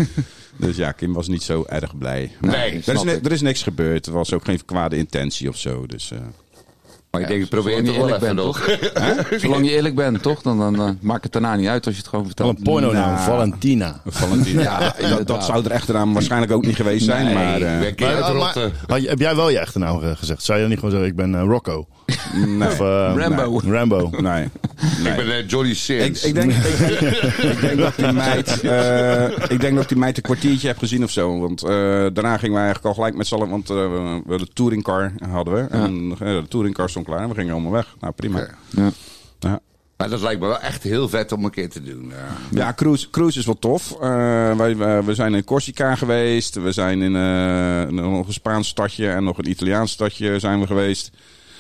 Speaker 5: Dus ja, Kim was niet zo erg blij.
Speaker 6: Nee,
Speaker 5: er, is
Speaker 6: snap
Speaker 5: ni-
Speaker 6: ik.
Speaker 5: er is niks gebeurd. Er was ook geen kwade intentie of zo. Dus, uh,
Speaker 6: Maar ik denk, ik probeer het
Speaker 8: Zolang
Speaker 6: toch
Speaker 8: je
Speaker 6: wel
Speaker 8: eerlijk
Speaker 6: even
Speaker 8: bent,
Speaker 6: nog.
Speaker 8: toch? Zolang je eerlijk bent, toch? Dan, dan uh, maakt het daarna niet uit als je het gewoon
Speaker 2: Wat
Speaker 8: vertelt.
Speaker 2: een porno naam,
Speaker 5: Nou.
Speaker 2: Valentina.
Speaker 5: Valentina, ja, dat,
Speaker 8: inderdaad.
Speaker 5: dat zou er echte naam waarschijnlijk ook niet geweest zijn.
Speaker 6: Nee,
Speaker 5: maar, uh,
Speaker 6: ben een keer
Speaker 2: Maar,
Speaker 6: uit
Speaker 2: maar-
Speaker 6: Rotterdam.
Speaker 2: had je- heb jij wel je echte naam eh, gezegd? Zou je dan niet gewoon zeggen, ik ben eh, Rocco?
Speaker 5: nee,
Speaker 2: Of eh,
Speaker 8: Rambo.
Speaker 2: Rambo.
Speaker 5: nee, nee.
Speaker 6: Ik ben uh, Johnny
Speaker 5: Ik,
Speaker 6: Sins.
Speaker 5: ik, denk, ik, denk, ik denk dat die meid, uh, ik denk dat die meid een kwartiertje heb gezien of zo. Want uh, daarna gingen wij eigenlijk al gelijk met z'n allen, want uh, we we de touringcar hadden we. En uh, de touringcar stond klaar en we gingen allemaal weg. Nou, prima.
Speaker 6: Oké.
Speaker 8: Ja.
Speaker 5: Ja.
Speaker 6: Maar dat lijkt me wel echt heel vet om een keer te doen. Ja.
Speaker 5: Ja, cruise, cruise is wel tof. Uh, wij, wij- we zijn in Corsica geweest. We zijn in uh, nog een Spaans stadje en nog een Italiaans stadje zijn we geweest.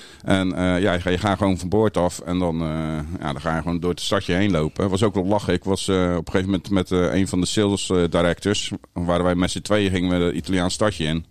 Speaker 5: En uh, ja, je gaat- je gaat gewoon van boord af en dan, uh, ja, dan ga je gewoon door het stadje heen lopen. Het was ook wel lachen. Ik was uh, op een gegeven moment met uh, een van de sales uh, directors. Waar wij met z'n tweeën gingen we het Italiaans stadje in.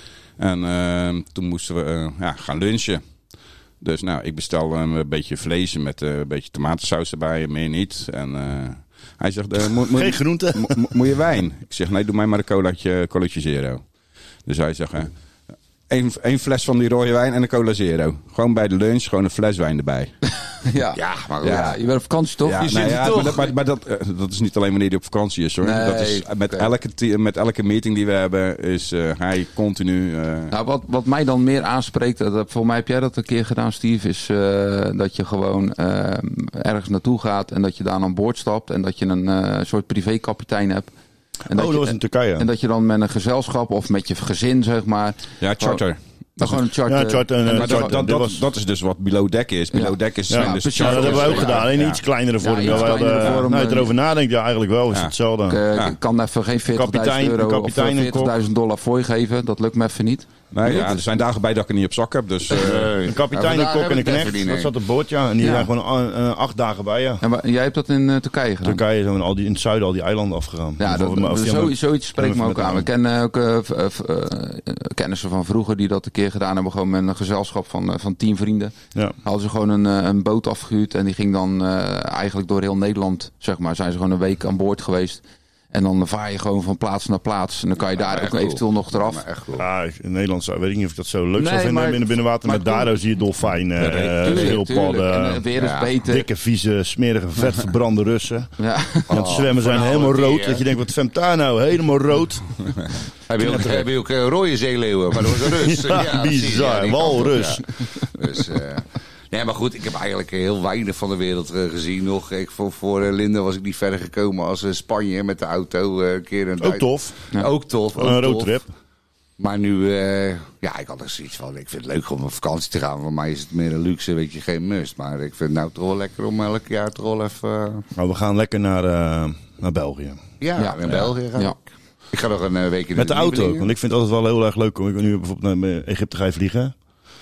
Speaker 5: En uh, toen moesten we uh, ja, gaan lunchen. Dus nou, ik bestel um, een beetje vlees met uh, een beetje tomatensaus erbij, meer niet. En uh, hij zegt, uh, moet, moet,
Speaker 2: Geen groente.
Speaker 5: mo- mo- moet je wijn? Ik zeg, nee, doe mij maar een colaatje, colaatje zero. Dus hij zegt, uh, één, één fles van die rode wijn en een cola zero. Gewoon bij de lunch, gewoon een fles wijn erbij.
Speaker 8: Ja.
Speaker 6: Ja, maar
Speaker 8: Ja, je bent op vakantie toch?
Speaker 5: Ja,
Speaker 8: je
Speaker 5: nou
Speaker 8: zit
Speaker 5: ja,
Speaker 8: er toch?
Speaker 5: maar, dat, maar, maar dat, eh, dat is niet alleen wanneer hij op vakantie is, hoor.
Speaker 8: Nee,
Speaker 5: dat is, met,
Speaker 8: oké.
Speaker 5: elke, te- met elke meeting die we hebben, is uh, hij continu... Uh,
Speaker 8: Nou, wat, wat mij dan meer aanspreekt, dat, volgens mij heb jij dat een keer gedaan, Steve, is uh, dat je gewoon uh, ergens naartoe gaat en dat je daar aan boord stapt en dat je een uh, soort privékapitein hebt. En
Speaker 2: Oh, dat
Speaker 8: je,
Speaker 2: was in Turkije.
Speaker 8: En dat je dan met een gezelschap of met je gezin, zeg maar.
Speaker 5: ja, charter.
Speaker 8: Maar gewoon een charter.
Speaker 2: Ja, charter en,
Speaker 8: en
Speaker 2: uh,
Speaker 5: Maar
Speaker 8: dat-
Speaker 5: dat,
Speaker 2: charter.
Speaker 5: dat,
Speaker 2: Dit
Speaker 5: dat,
Speaker 2: was-
Speaker 5: dat is dus wat below deck is. Below
Speaker 8: Ja.
Speaker 5: deck is
Speaker 8: Ja,
Speaker 5: zijn dus
Speaker 8: precies.
Speaker 2: Ja, dat hebben we ook
Speaker 5: Ja,
Speaker 2: gedaan. En
Speaker 5: ja.
Speaker 2: iets kleinere vorm.
Speaker 8: Ja,
Speaker 2: Ja,
Speaker 8: iets
Speaker 2: we hadden,
Speaker 8: kleinere vorm,
Speaker 2: nou, je
Speaker 8: eh,
Speaker 2: erover nadenkt, ja, eigenlijk wel is
Speaker 5: Ja.
Speaker 2: hetzelfde.
Speaker 8: Ik uh,
Speaker 5: Ja.
Speaker 8: kan even geen veertigduizend
Speaker 2: Kapitein-
Speaker 8: euro of
Speaker 2: kapitein en kok.
Speaker 8: veertigduizend dollar voor je geven. Dat lukt me even niet.
Speaker 5: Nee, ja, er zijn dagen bij dat ik er niet op zak heb. Dus, uh,
Speaker 2: Een kapitein, een kok en een knecht. Dat zat op boord, ja. En die
Speaker 8: Ja.
Speaker 2: zijn gewoon uh, acht dagen bij, ja.
Speaker 8: En wa- jij hebt dat in uh, Turkije gedaan?
Speaker 2: Turkije zijn we al die, in het zuiden al die eilanden afgegaan.
Speaker 8: Ja,
Speaker 2: Of-
Speaker 8: dat,
Speaker 2: of- of-
Speaker 8: zo, zoiets spreekt me
Speaker 2: met
Speaker 8: ook
Speaker 2: de
Speaker 8: aan. We
Speaker 2: naam.
Speaker 8: kennen ook uh, v- uh, v- uh, kennissen van vroeger die dat een keer gedaan hebben. Gewoon met een gezelschap van, uh, van tien vrienden.
Speaker 2: Ja.
Speaker 8: Hadden ze gewoon een, uh, een boot afgehuurd. En die ging dan uh, eigenlijk door heel Nederland, zeg maar. Zijn ze gewoon een week aan boord geweest. En dan vaar je gewoon van plaats naar plaats. En dan kan je daar ook eventueel nog eraf.
Speaker 6: Maar echt cool.
Speaker 2: Ja, in Nederland zou, weet ik niet of ik dat zo leuk
Speaker 8: Nee,
Speaker 2: zou vinden
Speaker 8: maar-
Speaker 2: in de binnenwater.
Speaker 8: maar
Speaker 2: Met daardoor zie je dolfijnen,
Speaker 5: Ja,
Speaker 2: uh,
Speaker 8: Tuurlijk,
Speaker 2: schildpadden,
Speaker 8: tuurlijk. En uh, weer is
Speaker 6: Ja.
Speaker 8: beter.
Speaker 2: dikke, vieze, smerige, vet verbrande Russen.
Speaker 8: Ja.
Speaker 2: Want de zwemmen zijn
Speaker 6: vooral
Speaker 2: helemaal
Speaker 6: die,
Speaker 2: rood.
Speaker 6: hè.
Speaker 2: Dat je denkt, wat zwemt daar nou? Helemaal rood.
Speaker 6: Heb je ook, heb je ook uh, rode zeeleeuwen, maar dat was een Rus.
Speaker 2: Ja,
Speaker 6: precies,
Speaker 2: bizar.
Speaker 6: die kant op,
Speaker 2: Walrus.
Speaker 6: ja. Dus, uh, nee, maar goed, ik heb eigenlijk heel weinig van de wereld uh, gezien nog. Ik, voor voor uh, Linda was ik niet verder gekomen als uh, Spanje met de auto. Uh, een keer een
Speaker 2: Ook tof.
Speaker 8: Ja.
Speaker 6: Ook tof. Ook
Speaker 2: Een
Speaker 6: tof.
Speaker 2: roadtrip.
Speaker 6: Maar nu, uh, ja, ik had er zoiets van, ik vind het leuk om op vakantie te gaan. Voor mij is het meer een luxe, weet je, geen must. Maar ik vind het nou toch wel lekker om elk jaar toch wel even... Uh,
Speaker 2: Maar we gaan lekker naar, uh, naar België.
Speaker 6: ja,
Speaker 8: Ja.
Speaker 6: in België gaan.
Speaker 8: Ja.
Speaker 6: Ik ga nog een uh, weekje
Speaker 2: Met de
Speaker 6: naar
Speaker 2: auto.
Speaker 6: Nieuwelingen.
Speaker 2: Want ik vind het altijd wel heel erg leuk. Om ik nu bijvoorbeeld naar Egypte ga je vliegen.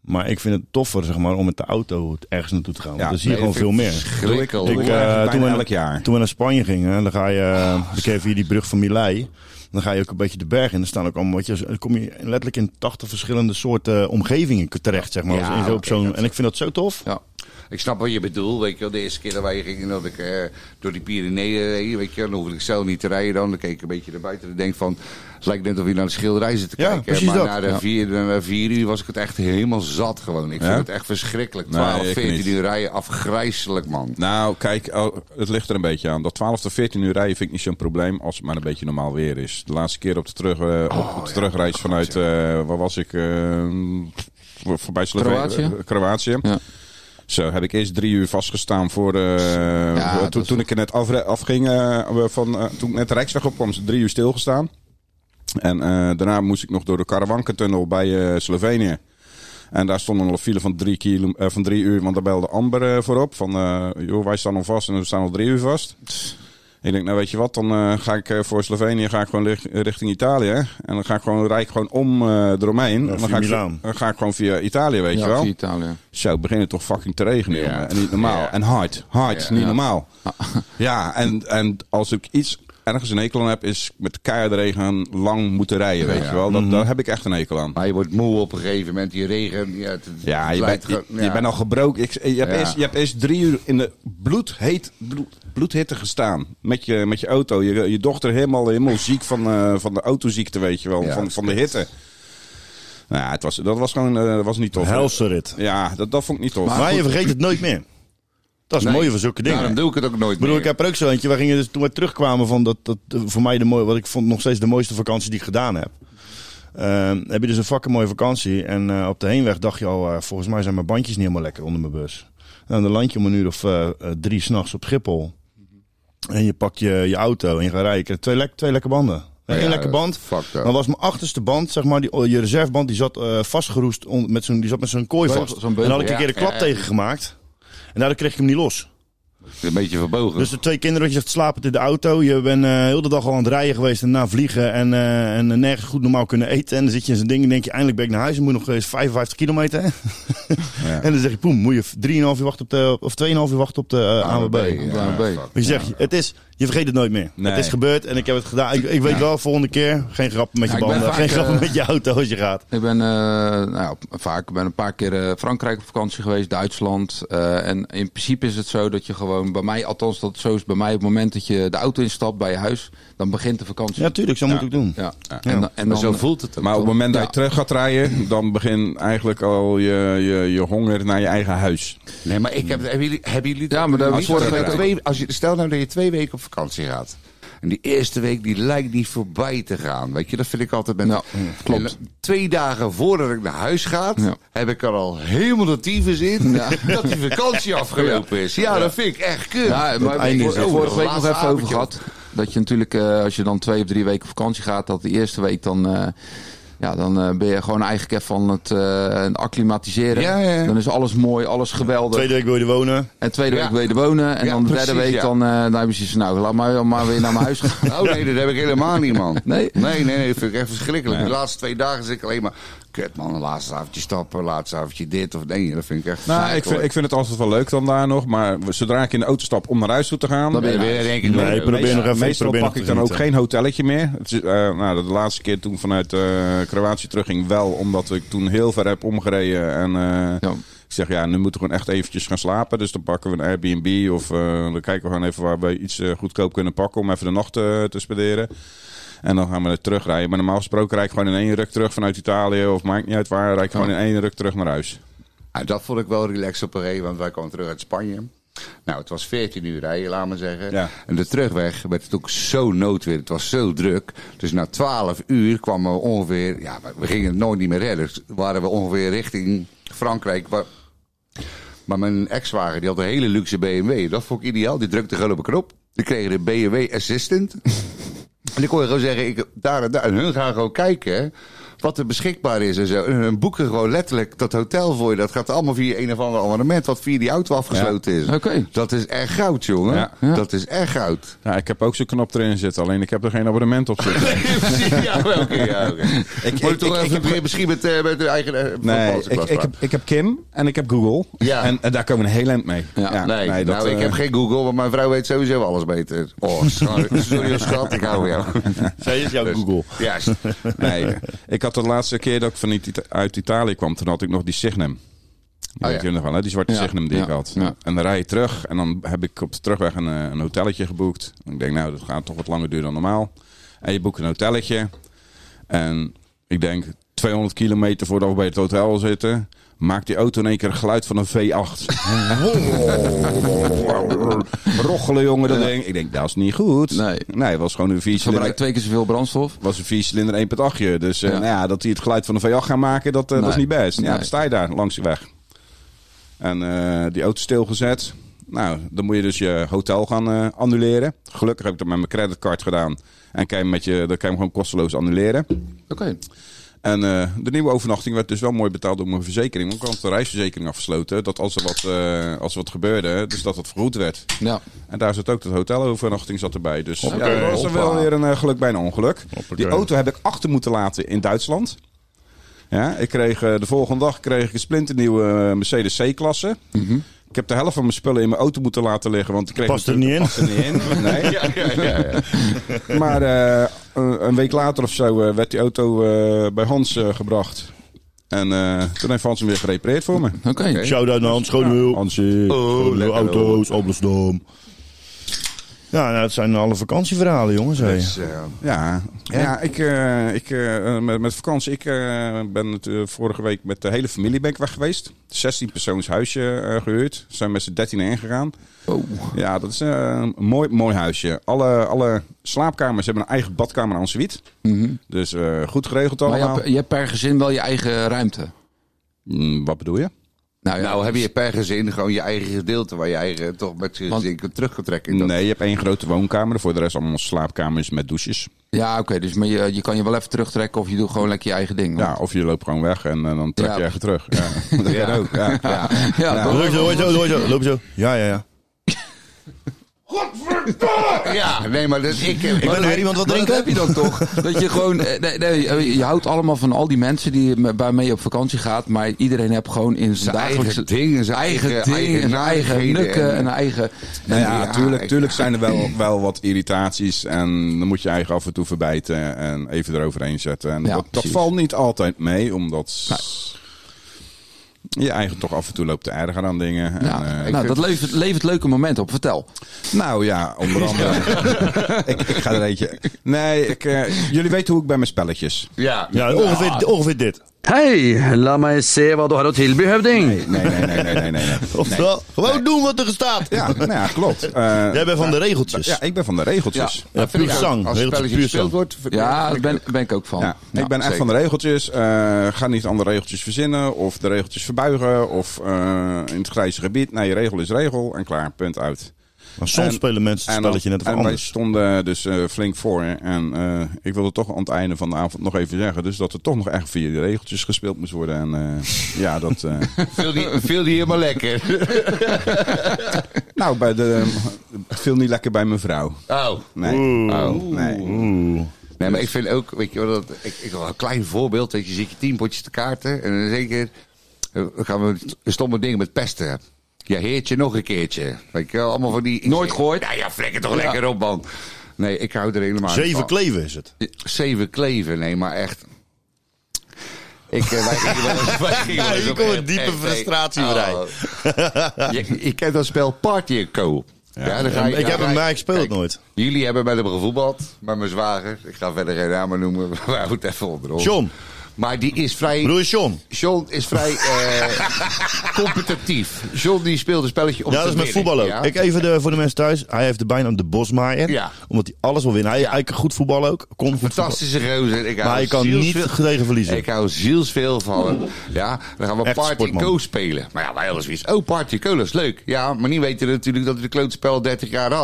Speaker 2: Maar ik vind het toffer, zeg maar, om met de auto ergens naartoe te gaan. Want
Speaker 5: Ja,
Speaker 2: dan zie je
Speaker 6: nee,
Speaker 2: gewoon veel meer.
Speaker 6: Schrikkelijk.
Speaker 2: Ik,
Speaker 5: Doe ik
Speaker 2: eh,
Speaker 5: eigenlijk
Speaker 2: toen,
Speaker 5: bijna
Speaker 2: we,
Speaker 5: elk jaar.
Speaker 2: toen we naar Spanje gingen, dan ga je, uh, dan kreeg je via die brug van Milei. Dan ga je ook een beetje de berg in. Dan staan ook allemaal, wat je, dan kom je letterlijk in tachtig verschillende soorten omgevingen terecht, zeg maar.
Speaker 6: Ja,
Speaker 2: in zo, op
Speaker 6: oké,
Speaker 2: zo'n,
Speaker 6: dat-
Speaker 2: en ik vind dat zo tof.
Speaker 8: Ja.
Speaker 6: Ik snap wat je bedoelt, weet je wel. De eerste keer dat wij gingen, dat ik eh, door die Pyreneeën reed, weet je wel. Dan hoefde ik zelf niet te rijden dan. Dan keek ik een beetje naar buiten en denk van... Het lijkt net of je naar de schilderij zit te
Speaker 2: Ja,
Speaker 6: kijken.
Speaker 2: precies
Speaker 6: maar
Speaker 2: dat.
Speaker 6: na de
Speaker 8: Ja.
Speaker 6: vier, na vier uur was ik het echt helemaal zat gewoon. Ik
Speaker 5: Ja?
Speaker 6: vind het echt verschrikkelijk.
Speaker 5: Nee,
Speaker 6: twaalf,
Speaker 5: ik
Speaker 6: veertien
Speaker 5: niet.
Speaker 6: uur rijden, afgrijselijk man.
Speaker 5: Nou, kijk, oh, het ligt er een beetje aan. Dat twaalf tot veertien uur rijden vind ik niet zo'n probleem als het maar een beetje normaal weer is. De laatste keer op de, terug, eh, op,
Speaker 6: Oh,
Speaker 5: op de
Speaker 6: ja,
Speaker 5: terugreis
Speaker 6: dat
Speaker 5: vanuit,
Speaker 6: klopt,
Speaker 5: eh, waar was ik? eh, voor- voorbij Slovenië.
Speaker 8: Kroatië?
Speaker 5: eh, Kroatië.
Speaker 8: Ja.
Speaker 5: Zo, heb ik eerst drie uur vastgestaan voor, eh,
Speaker 8: Ja,
Speaker 5: voor-
Speaker 8: dat
Speaker 5: toen,
Speaker 8: is
Speaker 5: toen
Speaker 8: wel-
Speaker 5: ik er net af, afging, eh, van, eh, toen ik net de Rijksweg opkwam, ze drie uur stilgestaan. En eh, daarna moest ik nog door de Karawankentunnel bij eh, Slovenië. En daar stond een file van drie, kilo, eh, van drie uur, want daar belde Amber eh, voorop. Van, eh, joh, wij staan al vast en we staan al drie uur vast. Ik denk, nou weet je wat, dan eh, ga ik eh, voor Slovenië ga ik gewoon lich- richting Italië. En dan ga ik gewoon, rijd ik gewoon om eh eromheen.
Speaker 2: Ja,
Speaker 5: en dan
Speaker 2: via
Speaker 5: ga, ik,
Speaker 2: Milaan.
Speaker 5: dan ga ik gewoon via Italië, weet
Speaker 8: Ja,
Speaker 5: je wel.
Speaker 8: via Italië.
Speaker 5: Zo, het begint toch fucking te regenen,
Speaker 6: Ja.
Speaker 5: jongen. En niet normaal.
Speaker 6: Ja.
Speaker 5: En hard. Hard,
Speaker 6: Ja.
Speaker 5: niet
Speaker 8: Ja.
Speaker 5: normaal. Ja, en, en als ik iets ergens een hekel aan heb, is met keiharde regen lang moeten rijden, weet
Speaker 6: Ja.
Speaker 5: je wel. Dat, daar heb ik echt een hekel aan.
Speaker 6: Maar je wordt moe op een gegeven moment, die regen. Ja, het,
Speaker 5: Ja,
Speaker 6: het
Speaker 5: je
Speaker 6: lijkt
Speaker 5: bent, je,
Speaker 6: gewoon-
Speaker 5: je
Speaker 6: ja.
Speaker 5: bent al gebroken. Ik, je, hebt
Speaker 6: Ja.
Speaker 5: eerst, je hebt eerst drie uur in de bloedheet, bloed, bloedhitte gestaan. Met je, met je auto. Je, je dochter helemaal, helemaal ziek van, eh, van de autoziekte, weet je wel.
Speaker 6: Ja,
Speaker 5: van, van de hitte. Nou, ja, het was, dat was gewoon eh, dat was niet tof.
Speaker 2: Helse rit.
Speaker 5: Ja, dat, dat vond ik niet tof.
Speaker 2: Maar, je vergeet het nooit meer. Dat is het
Speaker 6: Nee,
Speaker 2: mooie van zulke dingen.
Speaker 6: Daarom doe ik het ook nooit
Speaker 2: Ik bedoel,
Speaker 6: meer.
Speaker 2: ik heb er ook zo eentje. Wij gingen dus, toen we terugkwamen van dat, dat eh, voor mij de mooie, wat ik vond nog steeds de mooiste vakantie die ik gedaan heb. Eh, heb je dus een fucking mooie vakantie. En eh, op de heenweg dacht je al, eh, volgens mij zijn mijn bandjes niet helemaal lekker onder mijn bus. Nou, dan land je om een uur of uh, drie s'nachts op Schiphol. En je pakt je, je auto en je gaat rijden. Je krijgt twee, lek, twee lekke banden. Eén
Speaker 6: Ja,
Speaker 2: lekke band.
Speaker 6: fucked up.
Speaker 2: Dan was mijn achterste band, zeg maar, die, je reserveband, die zat uh, vastgeroest. On, met zo'n, die zat met zo'n kooi
Speaker 8: Beugel,
Speaker 2: vast.
Speaker 8: zo'n
Speaker 2: En
Speaker 8: beugel.
Speaker 2: daar had ik een
Speaker 6: Ja,
Speaker 2: keer een klap
Speaker 6: ja, ja.
Speaker 2: tegen gemaakt. En daardoor kreeg ik hem niet los.
Speaker 6: Een beetje verbogen.
Speaker 2: Dus de twee kinderen, je zegt slapen in de auto. Je bent uh, heel de dag al aan het rijden geweest en na vliegen. En, uh, en nergens goed normaal kunnen eten. En dan zit je in zo'n ding en denk je, eindelijk ben ik naar huis. En moet nog eens vijfenvijftig kilometer. Hè?
Speaker 5: Ja.
Speaker 2: En dan zeg je, poem, moet je drieënhalf uur wachten op de, of tweeënhalf uur wachten op de uh, A W B.
Speaker 6: Ja,
Speaker 8: Ja,
Speaker 6: fuck.
Speaker 2: Maar je zegt, het is, je vergeet het nooit meer.
Speaker 5: Nee.
Speaker 2: Het is gebeurd en ik heb het gedaan. Ik, ik weet wel, volgende keer, geen grappen met je
Speaker 8: Ja, ik ben
Speaker 2: banden.
Speaker 8: vaak,
Speaker 2: Geen grappen
Speaker 8: uh,
Speaker 2: met je auto als je gaat.
Speaker 8: Ik ben uh, nou ja, vaak ik ben een paar keer uh, Frankrijk op vakantie geweest, Duitsland. Uh, en in principe is het zo dat je gewoon bij mij, althans dat zo is bij mij, op het moment dat je de auto instapt bij je huis, dan begint de vakantie.
Speaker 2: Ja, tuurlijk, zo moet ik het doen.
Speaker 8: Ja.
Speaker 2: Ja.
Speaker 8: En, dan- en
Speaker 6: Maar
Speaker 8: dan,
Speaker 6: zo voelt het ook.
Speaker 5: Maar op het moment dat je
Speaker 8: Ja.
Speaker 5: terug gaat rijden, dan begint eigenlijk al je, je, je honger naar je eigen huis.
Speaker 6: Nee, maar ik heb, hebben jullie, hebben jullie
Speaker 8: Ja, maar daar
Speaker 6: niet
Speaker 8: hebben we
Speaker 6: dat
Speaker 8: vorige
Speaker 6: je
Speaker 8: week
Speaker 6: twee, als je, stel nou dat je twee weken op vakantie gaat. En die eerste week die lijkt niet voorbij te gaan. Weet je, dat vind ik altijd met.
Speaker 8: Ja, klopt.
Speaker 6: En twee dagen voordat ik naar huis ga,
Speaker 8: Ja.
Speaker 6: heb ik er al helemaal de tyfus in
Speaker 8: Ja.
Speaker 6: dat die vakantie afgelopen is. Ja, dat vind ik echt kut.
Speaker 8: Ja, maar
Speaker 2: einde
Speaker 8: we
Speaker 2: is
Speaker 8: hebben
Speaker 2: het.
Speaker 8: vorige week nog
Speaker 6: Laatste
Speaker 8: even over
Speaker 6: avondje.
Speaker 8: gehad. Dat je natuurlijk, uh, als je dan twee of drie weken op vakantie gaat, dat de eerste week dan, uh, ja, dan uh, ben je gewoon eigenlijk even van het uh, acclimatiseren.
Speaker 6: Ja, ja, ja.
Speaker 8: Dan is alles mooi, alles geweldig.
Speaker 2: Tweede week wil je er wonen.
Speaker 8: En tweede
Speaker 6: Ja.
Speaker 8: week wil je er wonen. En
Speaker 6: Ja,
Speaker 8: dan de derde
Speaker 6: precies,
Speaker 8: week
Speaker 6: ja.
Speaker 8: dan, uh, dan heb je zoiets van, nou, laat maar, maar weer naar mijn huis gaan.
Speaker 6: Oh nee, dat heb ik helemaal niet, man.
Speaker 8: Nee?
Speaker 6: Nee, nee, nee, dat vind ik echt verschrikkelijk. De laatste twee dagen zit ik alleen maar... Kut, man, laatste avondje stappen, laatste avondje dit of nee. Dat vind ik echt...
Speaker 5: Nou, ik vind, ik vind het altijd wel leuk dan daar nog. Maar zodra ik in de auto stap om naar huis toe te gaan...
Speaker 8: Dan ben je
Speaker 6: weer
Speaker 8: naar
Speaker 6: denk ik...
Speaker 2: Nee, ik probeer nog even, ik
Speaker 5: meestal
Speaker 2: probeer nog
Speaker 5: pak ik
Speaker 2: te
Speaker 5: dan ook
Speaker 2: genieten.
Speaker 5: geen hotelletje meer. Het is, uh, nou, de laatste keer toen vanuit uh, Kroatië terugging wel. Omdat ik toen heel ver heb omgereden. En uh,
Speaker 8: Ja.
Speaker 5: ik zeg, ja, nu moeten we gewoon echt eventjes gaan slapen. Dus dan pakken we een Airbnb. Of uh, dan kijken we gewoon even waar we iets uh, goedkoop kunnen pakken. Om even de nacht uh, te spenderen. En dan gaan we er terugrijden. Maar normaal gesproken rijd ik gewoon in één ruk terug vanuit Italië. Of maakt niet uit waar. Rijd ik gewoon in één ruk terug naar huis.
Speaker 6: Ah, dat vond ik wel relaxed op een reden, want wij kwamen terug uit Spanje. Nou, het was veertien uur rijden, laat maar zeggen.
Speaker 5: Ja.
Speaker 6: En de terugweg werd het ook zo noodweer. Het was zo druk. Dus na twaalf uur kwamen we ongeveer... Ja, we gingen het nooit niet meer redden. Dus waren we ongeveer richting Frankrijk. Waar, maar mijn ex-wagen, die had een hele luxe B M W. Dat vond ik ideaal. Die drukte gewoon op een knop. Die kregen de B M W Assistant. En ik kon je gewoon zeggen, ik, daar en daar. En hun gaan gewoon kijken, hè. wat er beschikbaar is en zo. En hun boeken gewoon letterlijk dat hotel voor je. Dat gaat allemaal via een of ander abonnement wat via die auto afgesloten is.
Speaker 8: Oké. Okay.
Speaker 6: Dat is echt goud, jongen.
Speaker 5: Ja.
Speaker 8: Ja.
Speaker 6: Dat is echt goud.
Speaker 5: Ja, ik heb ook zo'n knop erin zitten, alleen ik heb er geen abonnement op zitten.
Speaker 6: ja, oké. Okay, ja, okay. Ik, ik, toch ik, even ik, misschien met, uh, met de eigen uh,
Speaker 5: nee, ik, ik, heb, ik heb Kim en ik heb Google.
Speaker 6: Ja.
Speaker 5: En, en daar komen we een heel eind mee.
Speaker 8: Ja.
Speaker 5: Ja,
Speaker 6: nee,
Speaker 5: nee dat,
Speaker 6: nou, ik
Speaker 5: uh,
Speaker 6: heb geen Google, want mijn vrouw weet sowieso alles beter. Oh, sorry, sorry schat, ik hou van jou.
Speaker 2: Zij is jouw
Speaker 6: Dus,
Speaker 2: Google.
Speaker 6: Juist.
Speaker 5: Nee, ik had de laatste keer dat ik van Ita- uit Italië kwam, toen had ik nog die Signum. Die
Speaker 6: Oh,
Speaker 5: weet
Speaker 6: ja.
Speaker 5: je nog wel, hè? Die zwarte
Speaker 8: Ja.
Speaker 5: Signum die
Speaker 8: Ja.
Speaker 5: ik had.
Speaker 8: Ja.
Speaker 5: En dan rij je terug en dan heb ik op de terugweg een, een hotelletje geboekt. En ik denk, nou, dat gaat toch wat langer duren dan normaal. En je boekt een hotelletje. En ik denk, tweehonderd kilometer voordat we bij het hotel zitten, maakt die auto in één keer een geluid van een V acht. Roggelen, jongen, dat ding. Ik denk, dat is niet goed.
Speaker 8: Nee.
Speaker 5: Nee, het was gewoon een vier
Speaker 8: Verbruikt twee keer zoveel brandstof.
Speaker 5: was een viercilinder één komma acht. Dus uh,
Speaker 8: Ja.
Speaker 5: nou ja, dat die het geluid van een V acht gaan maken, dat, uh,
Speaker 8: Nee.
Speaker 5: dat is niet best. Ja,
Speaker 8: Nee.
Speaker 5: dan sta je daar langs de weg. En uh, die auto stilgezet. Nou, dan moet je dus je hotel gaan uh, annuleren. Gelukkig heb ik dat met mijn creditcard gedaan. En kan je met je, dan kan je hem gewoon kosteloos annuleren.
Speaker 8: Oké. Okay.
Speaker 5: En uh, de nieuwe overnachting werd dus wel mooi betaald door mijn verzekering. Want ik had de reisverzekering afgesloten. Dat als er wat, uh, als er wat gebeurde, dus dat het vergoed werd.
Speaker 8: Ja.
Speaker 5: En daar zat ook de hotelovernachting zat erbij. Dus
Speaker 2: Hoppakee.
Speaker 5: ja, dat was er wel weer een uh, geluk bij een ongeluk.
Speaker 2: Hoppakee.
Speaker 5: Die auto heb ik achter moeten laten in Duitsland. Ja, ik kreeg, uh, de volgende dag kreeg ik een splinternieuwe uh, Mercedes C-klasse.
Speaker 8: Mm-hmm.
Speaker 5: Ik heb de helft van mijn spullen in mijn auto moeten laten liggen. Want ik kreeg
Speaker 2: Past er niet in?
Speaker 5: Past er niet in. Nee.
Speaker 6: Ja, ja, ja, ja.
Speaker 5: Maar uh, een, een week later of zo uh, werd die auto uh, bij Hans uh, gebracht. En uh, toen heeft Hans hem weer gerepareerd voor me.
Speaker 8: Oké. Okay.
Speaker 2: Shout-out naar Hans Schoonwiel.
Speaker 5: Hansie.
Speaker 2: Schoonwiel
Speaker 6: lekker
Speaker 2: auto's, Amsterdam. Ja, nou, dat zijn alle vakantieverhalen, jongens. Hey.
Speaker 6: Dus, uh,
Speaker 5: Ja, ja ik, uh, ik, uh, met, met vakantie. Ik uh, ben het, uh, vorige week met de hele familie ben ik weg geweest. zestien persoons huisje uh, gehuurd. We zijn met z'n dertien heen gegaan.
Speaker 8: Oh.
Speaker 5: Ja, dat is uh, een mooi, mooi huisje. Alle, alle slaapkamers hebben een eigen badkamer en suite.
Speaker 8: Mm-hmm.
Speaker 5: Dus uh, goed geregeld
Speaker 8: Maar je
Speaker 5: allemaal.
Speaker 8: hebt, je hebt per gezin wel je eigen ruimte.
Speaker 5: Mm, wat bedoel je?
Speaker 8: Nou, ja,
Speaker 6: nou, heb je per gezin gewoon je eigen gedeelte waar je eigen toch met je
Speaker 8: Want-
Speaker 6: gezin kunt teruggetrekken. Dat-
Speaker 5: Nee, je hebt één grote woonkamer. Voor de rest allemaal slaapkamers met douches.
Speaker 8: Ja, oké. Okay, dus maar je, je kan je wel even terugtrekken of je doet gewoon lekker je eigen ding.
Speaker 5: Ja, of je loopt gewoon weg en uh, dan trek
Speaker 8: Ja.
Speaker 5: je even terug. Ja, dat
Speaker 6: Ja.
Speaker 5: kan ook. Ja.
Speaker 8: ja, ja,
Speaker 5: Ja.
Speaker 8: toch?
Speaker 2: Loop je zo, loop je zo, loop je zo, loop je zo. Ja, ja, ja.
Speaker 6: Ja, nee, maar dus ik...
Speaker 2: Ik ben er weer iemand wat
Speaker 8: Maar dat
Speaker 2: drinken.
Speaker 8: heb je dan toch? Dat je gewoon, eh, nee, nee, je houdt allemaal van al die mensen die met- waarmee je op vakantie gaat, maar iedereen heeft gewoon in zijn
Speaker 6: Zijn
Speaker 8: dagelijkse
Speaker 6: eigen dingen, zijn
Speaker 8: eigen
Speaker 6: eigen,
Speaker 8: dingen, en zijn eigen
Speaker 6: eigenaardigheden
Speaker 8: nukken
Speaker 6: en-
Speaker 8: en eigen.
Speaker 5: Nou ja,
Speaker 6: Ja,
Speaker 5: tuurlijk,
Speaker 6: ik-
Speaker 5: tuurlijk zijn er wel, wel wat irritaties. En dan moet je eigen af en toe verbijten en even eroverheen zetten. En
Speaker 8: Ja,
Speaker 5: dat, dat
Speaker 8: precies.
Speaker 5: valt niet altijd mee, omdat je eigen toch af en toe loopt te erger aan dingen. En,
Speaker 8: Ja,
Speaker 5: eh,
Speaker 8: nou,
Speaker 6: vind-
Speaker 8: dat levert, levert leuke momenten op. Vertel.
Speaker 5: nou ja, onder andere. ik, ik ga er eentje. Nee, ik, eh, jullie weten hoe ik ben met spelletjes.
Speaker 6: Ja,
Speaker 2: Ja, ongeveer, ongeveer dit.
Speaker 9: Hei, la meg se hva du har å tilby, høvding.
Speaker 5: Nee, nee, nee, nee, nee, nee. nee, nee.
Speaker 2: Oftewel, gewoon doen wat er staat.
Speaker 5: Ja, nou ja, klopt. Uh,
Speaker 2: Jij bent van de regeltjes.
Speaker 5: Ja, ik ben van de regeltjes.
Speaker 2: Ja, puur zang.
Speaker 6: Als het
Speaker 2: Regeltjes
Speaker 6: spelletje
Speaker 2: puur
Speaker 6: gespeeld
Speaker 2: zang.
Speaker 6: wordt...
Speaker 8: Ja,
Speaker 6: vind
Speaker 8: daar
Speaker 6: ik-
Speaker 8: ben, ben ik ook van.
Speaker 5: Ja,
Speaker 8: Ja,
Speaker 5: ik ben echt
Speaker 6: zeker.
Speaker 5: van de regeltjes. Uh, ga niet andere regeltjes verzinnen of de regeltjes verbuigen of uh, in het grijze gebied. Nee, regel is regel en klaar, punt uit.
Speaker 2: Maar soms
Speaker 5: En-
Speaker 2: spelen mensen het
Speaker 5: En,
Speaker 2: spelletje net
Speaker 5: en
Speaker 2: even
Speaker 5: wij
Speaker 2: anders.
Speaker 5: stonden dus uh, flink voor. En uh, ik wilde toch aan het einde van de avond nog even zeggen. Dus dat er toch nog echt via de regeltjes gespeeld moest worden. En uh, ja, dat... Uh,
Speaker 6: Viel die, viel die helemaal lekker.
Speaker 5: nou, bij de, het viel niet lekker bij mijn vrouw.
Speaker 6: Oh.
Speaker 5: Nee.
Speaker 6: Oh.
Speaker 5: Nee.
Speaker 2: Oeh.
Speaker 6: Nee, maar ik vind ook, weet je wel, dat, ik, ik wil een klein voorbeeld. Weet je, zit je tien potjes te kaarten en dan zeker, dan gaan we stomme dingen met pesten. Ja, heertje, nog een keertje. Weet je wel, allemaal van die... ik
Speaker 8: Nooit
Speaker 6: zeg,
Speaker 8: gehoord?
Speaker 6: Ja, ja, flikker toch lekker op, man. Nee, ik hou er helemaal niet
Speaker 2: Zeven
Speaker 6: van.
Speaker 2: kleven is het.
Speaker 6: Zeven kleven, nee, maar echt. Ik, eh, wij gingen wel eens, wij gingen wel eens
Speaker 2: hier
Speaker 6: op
Speaker 2: komt een
Speaker 6: echt-
Speaker 2: diepe
Speaker 6: echt-
Speaker 2: frustratie vrij.
Speaker 6: Oh. je, je kent dat spel Party and Co. Ja, dan ga je,
Speaker 2: Ik heb
Speaker 6: dan
Speaker 2: hem,
Speaker 6: ga je-
Speaker 2: maar ik speel het
Speaker 6: kijk,
Speaker 2: nooit.
Speaker 6: Jullie hebben met hem gevoetbald, maar mijn zwager, ik ga verder geen namen noemen, maar hij moet even onderop.
Speaker 2: John.
Speaker 6: Maar die is vrij...
Speaker 2: Broer John.
Speaker 6: John is vrij eh, competitief. John die speelt een spelletje om
Speaker 2: Ja,
Speaker 6: te
Speaker 2: dat is met
Speaker 6: winnen.
Speaker 2: voetbal ook.
Speaker 6: Ja?
Speaker 2: Ik even de, voor de mensen thuis. Hij heeft de bijnaam de Bosmaaier.
Speaker 6: Ja.
Speaker 2: Omdat hij alles wil winnen. Hij, hij kan goed voetballen ook. Kon goed voetballen.
Speaker 6: Fantastische gozer. Ik hou
Speaker 2: Maar hij kan niet
Speaker 6: zielsveel-
Speaker 2: tegen verliezen.
Speaker 6: Ik hou zielsveel van hem. Ja, dan gaan we
Speaker 2: Echt
Speaker 6: Party
Speaker 2: sportman.
Speaker 6: Co spelen. Maar ja, wij hadden zoiets. Oh, Party Co, dat is leuk. Ja, maar niet weten natuurlijk dat hij de klootspel dertig jaar had.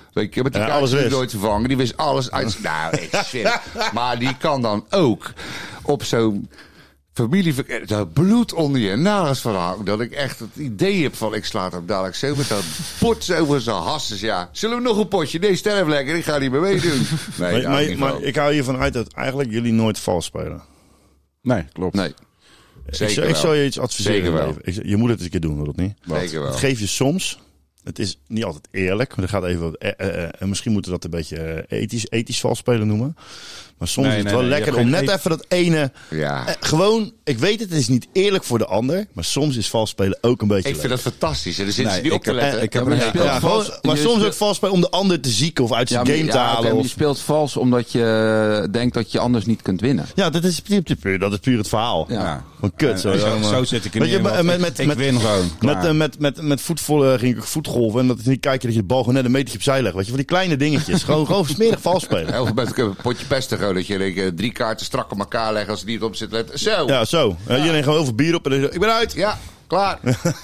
Speaker 6: Weet je, met die
Speaker 2: Ja,
Speaker 6: kaartjes
Speaker 2: alles
Speaker 6: die
Speaker 2: wist.
Speaker 6: nooit vervangen. Die wist alles uit. Nou, ik zweer. Maar die kan dan ook op zo'n familie... dat bloed onder je nagels van hangen. Dat ik echt het idee heb van... ik slaat hem dadelijk zo met dat bot over zijn hasses. Ja. Zullen we nog een potje? Nee, sterf lekker. Ik ga niet meer meedoen. Nee,
Speaker 2: Maar,
Speaker 6: daar
Speaker 2: maar,
Speaker 6: niet
Speaker 2: maar
Speaker 6: van.
Speaker 2: ik hou hiervan uit dat eigenlijk jullie nooit vals spelen.
Speaker 5: Nee, klopt.
Speaker 8: Nee.
Speaker 6: Zeker
Speaker 2: ik, zou, ik
Speaker 6: wel.
Speaker 2: zou je iets adviseren.
Speaker 6: Zeker
Speaker 2: in het
Speaker 6: wel.
Speaker 2: leven. Ik, je moet het eens een keer doen, wil dat niet?
Speaker 6: Zeker wel.
Speaker 2: Het geef je soms. Het is niet altijd eerlijk. Maar er gaat even wat, eh, eh, eh, en misschien moeten we dat een beetje eh, ethisch, ethisch vals spelen noemen. Maar soms
Speaker 5: Nee,
Speaker 2: is het
Speaker 5: nee,
Speaker 2: wel
Speaker 5: nee, je
Speaker 2: lekker
Speaker 5: hebt
Speaker 2: om
Speaker 5: geen
Speaker 2: net
Speaker 5: et-
Speaker 2: even dat ene...
Speaker 6: Ja.
Speaker 2: eh, gewoon, ik weet het, het is niet eerlijk voor de ander. Maar soms is vals spelen ook een beetje
Speaker 6: Ik vind
Speaker 2: leuk.
Speaker 6: dat fantastisch. En daar zitten ze
Speaker 5: Nee,
Speaker 6: niet op
Speaker 5: ik
Speaker 6: te
Speaker 5: heb-
Speaker 6: letten.
Speaker 5: ik heb
Speaker 8: Ja, maar
Speaker 5: een
Speaker 8: je
Speaker 5: hekel
Speaker 8: speelt
Speaker 2: Ja,
Speaker 8: vals-
Speaker 2: gewoon, maar
Speaker 8: je
Speaker 2: soms
Speaker 8: speelt-
Speaker 2: ook vals spelen om de ander te zieken of uit zijn
Speaker 8: maar-
Speaker 2: game te
Speaker 8: ja, oké,
Speaker 2: halen.
Speaker 8: maar
Speaker 2: of...
Speaker 8: je speelt vals omdat je denkt dat je anders niet kunt winnen.
Speaker 2: Ja, dat is, puur, dat is puur het verhaal.
Speaker 8: Ja.
Speaker 5: Ja.
Speaker 2: Van kut. Zo,
Speaker 5: En zo,
Speaker 2: ja, maar-
Speaker 5: zo zit ik er
Speaker 2: Weet
Speaker 5: niet
Speaker 2: je,
Speaker 5: in, want
Speaker 2: met-
Speaker 5: ik-
Speaker 2: met-
Speaker 5: ik
Speaker 2: met-
Speaker 5: win gewoon.
Speaker 2: Met,
Speaker 5: Klaar.
Speaker 2: eh, met, met, met voetballen ging ik voetgolven en dat is niet kijken dat je de bal gewoon net een metertje opzij legt. Weet je, van die kleine dingetjes. gewoon, gewoon smerig vals spelen.
Speaker 6: Heel veel mensen een potje pesten gewoon. Dat je denk, ik, drie kaarten strak op elkaar legt als er niet op zit. Let. Zo.
Speaker 2: Ja, zo. Ja. Iedereen gewoon heel veel bier op en dan zeg je, ik ben uit.
Speaker 6: Ja, klaar.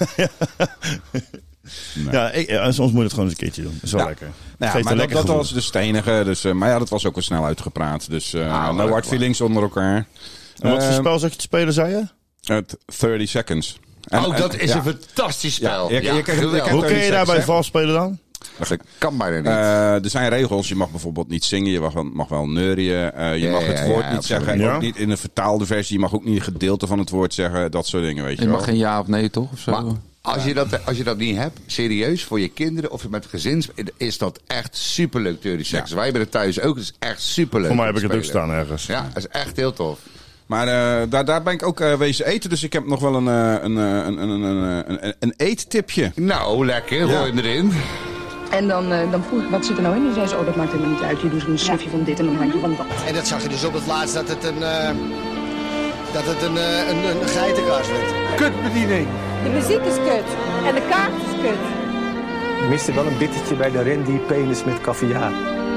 Speaker 2: Ja, ik, ja, soms moet je het gewoon eens een keertje doen. Dat is wel
Speaker 5: Ja.
Speaker 2: lekker.
Speaker 5: Nou
Speaker 2: Geeft
Speaker 5: ja,
Speaker 2: een
Speaker 5: maar dat,
Speaker 2: lekker
Speaker 5: dat
Speaker 2: gevoel.
Speaker 5: was dus het enige. Dus, uh, maar ja, dat was ook wel snel uitgepraat. Dus uh,
Speaker 6: Ah,
Speaker 5: no
Speaker 6: leuk,
Speaker 5: hard feelings onder elkaar.
Speaker 2: En wat voor
Speaker 5: Uh,
Speaker 2: spel zat je te spelen, zei je?
Speaker 5: Het dertig seconds. En-
Speaker 6: Oh, dat
Speaker 5: en-
Speaker 6: is
Speaker 5: ja.
Speaker 6: een fantastisch spel.
Speaker 5: Ja, je-
Speaker 6: Ja,
Speaker 5: je kent- je
Speaker 6: geweldig.
Speaker 5: kent-
Speaker 2: Hoe kun je
Speaker 5: dertig
Speaker 2: daarbij
Speaker 5: seconds, hè?
Speaker 2: vals spelen dan?
Speaker 6: Dat kan bijna niet.
Speaker 5: Uh, er zijn regels. Je mag bijvoorbeeld niet zingen. Je mag wel, mag wel neurien. Uh, je
Speaker 6: Ja,
Speaker 5: mag het
Speaker 6: ja,
Speaker 5: woord
Speaker 6: ja,
Speaker 5: niet
Speaker 6: absoluut.
Speaker 5: zeggen.
Speaker 2: Ja.
Speaker 5: Ook niet in een vertaalde versie. Je mag ook niet een gedeelte van het woord zeggen. Dat soort dingen, weet je,
Speaker 8: Je
Speaker 5: wel.
Speaker 8: mag geen ja of nee, toch? Of zo?
Speaker 6: Maar als je, dat, als je dat niet hebt, serieus, voor je kinderen of met gezins, is dat echt superleuk, dertig seconds. Wij hebben het thuis ook, het is echt superleuk.
Speaker 2: Voor mij
Speaker 6: om
Speaker 2: heb ik
Speaker 6: te
Speaker 2: het ook
Speaker 6: spelen.
Speaker 2: staan ergens.
Speaker 6: Ja, dat is echt heel tof.
Speaker 5: Maar uh, daar, daar ben ik ook uh, wezen eten. Dus ik heb nog wel een, uh, een, uh, een, een, een, een, een eettipje.
Speaker 6: Nou, lekker,
Speaker 5: Ja.
Speaker 6: gooi hem erin.
Speaker 10: En dan, uh, dan vroeg ik, wat zit er nou in? En zei ze, oh, dat maakt helemaal niet uit. Je doet een snufje van dit en een handje van dat.
Speaker 11: En dat zag je dus op het laatst dat het een, uh, dat het een, uh, een, een geitenkaas werd.
Speaker 12: Kutbediening.
Speaker 13: De muziek is kut. En de kaart is kut.
Speaker 12: Ik miste wel een bittertje bij de rendier-penis met caviar.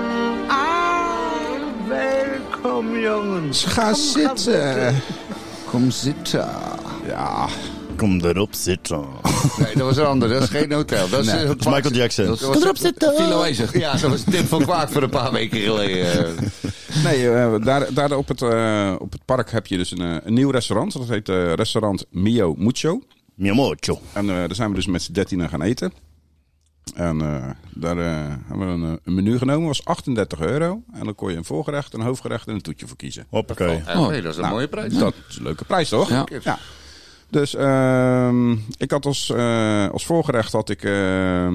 Speaker 11: Ah, welkom jongens.
Speaker 5: Ga zitten.
Speaker 6: Kom zitten.
Speaker 5: Ja.
Speaker 2: Kom erop zitten.
Speaker 6: Nee, dat was een ander. Dat is geen hotel. Dat is,
Speaker 5: Nee,
Speaker 6: uh,
Speaker 2: Dat is Michael Jackson.
Speaker 6: Dat was-
Speaker 2: Kom erop zitten.
Speaker 8: Philo Ezig.
Speaker 6: Ja, dat was Tim van Kwaak voor een paar weken geleden.
Speaker 5: Nee, uh, daar, daar op, het, uh, op het park heb je dus een, uh, een nieuw restaurant. Dat heet uh, restaurant Mio Mucho.
Speaker 2: Mio Mucho.
Speaker 5: En uh, daar zijn we dus met z'n dertienen gaan eten. En uh, daar uh, hebben we een, een menu genomen. Dat was achtendertig euro. En dan kon je een voorgerecht, een hoofdgerecht en een toetje voor kiezen.
Speaker 2: Hoppakee.
Speaker 6: Oh, nee, dat is een
Speaker 5: Nou,
Speaker 6: mooie prijs.
Speaker 5: Dat is een leuke prijs, toch?
Speaker 8: Ja.
Speaker 5: ja. Dus uh, ik had als, uh, als voorgerecht had ik uh,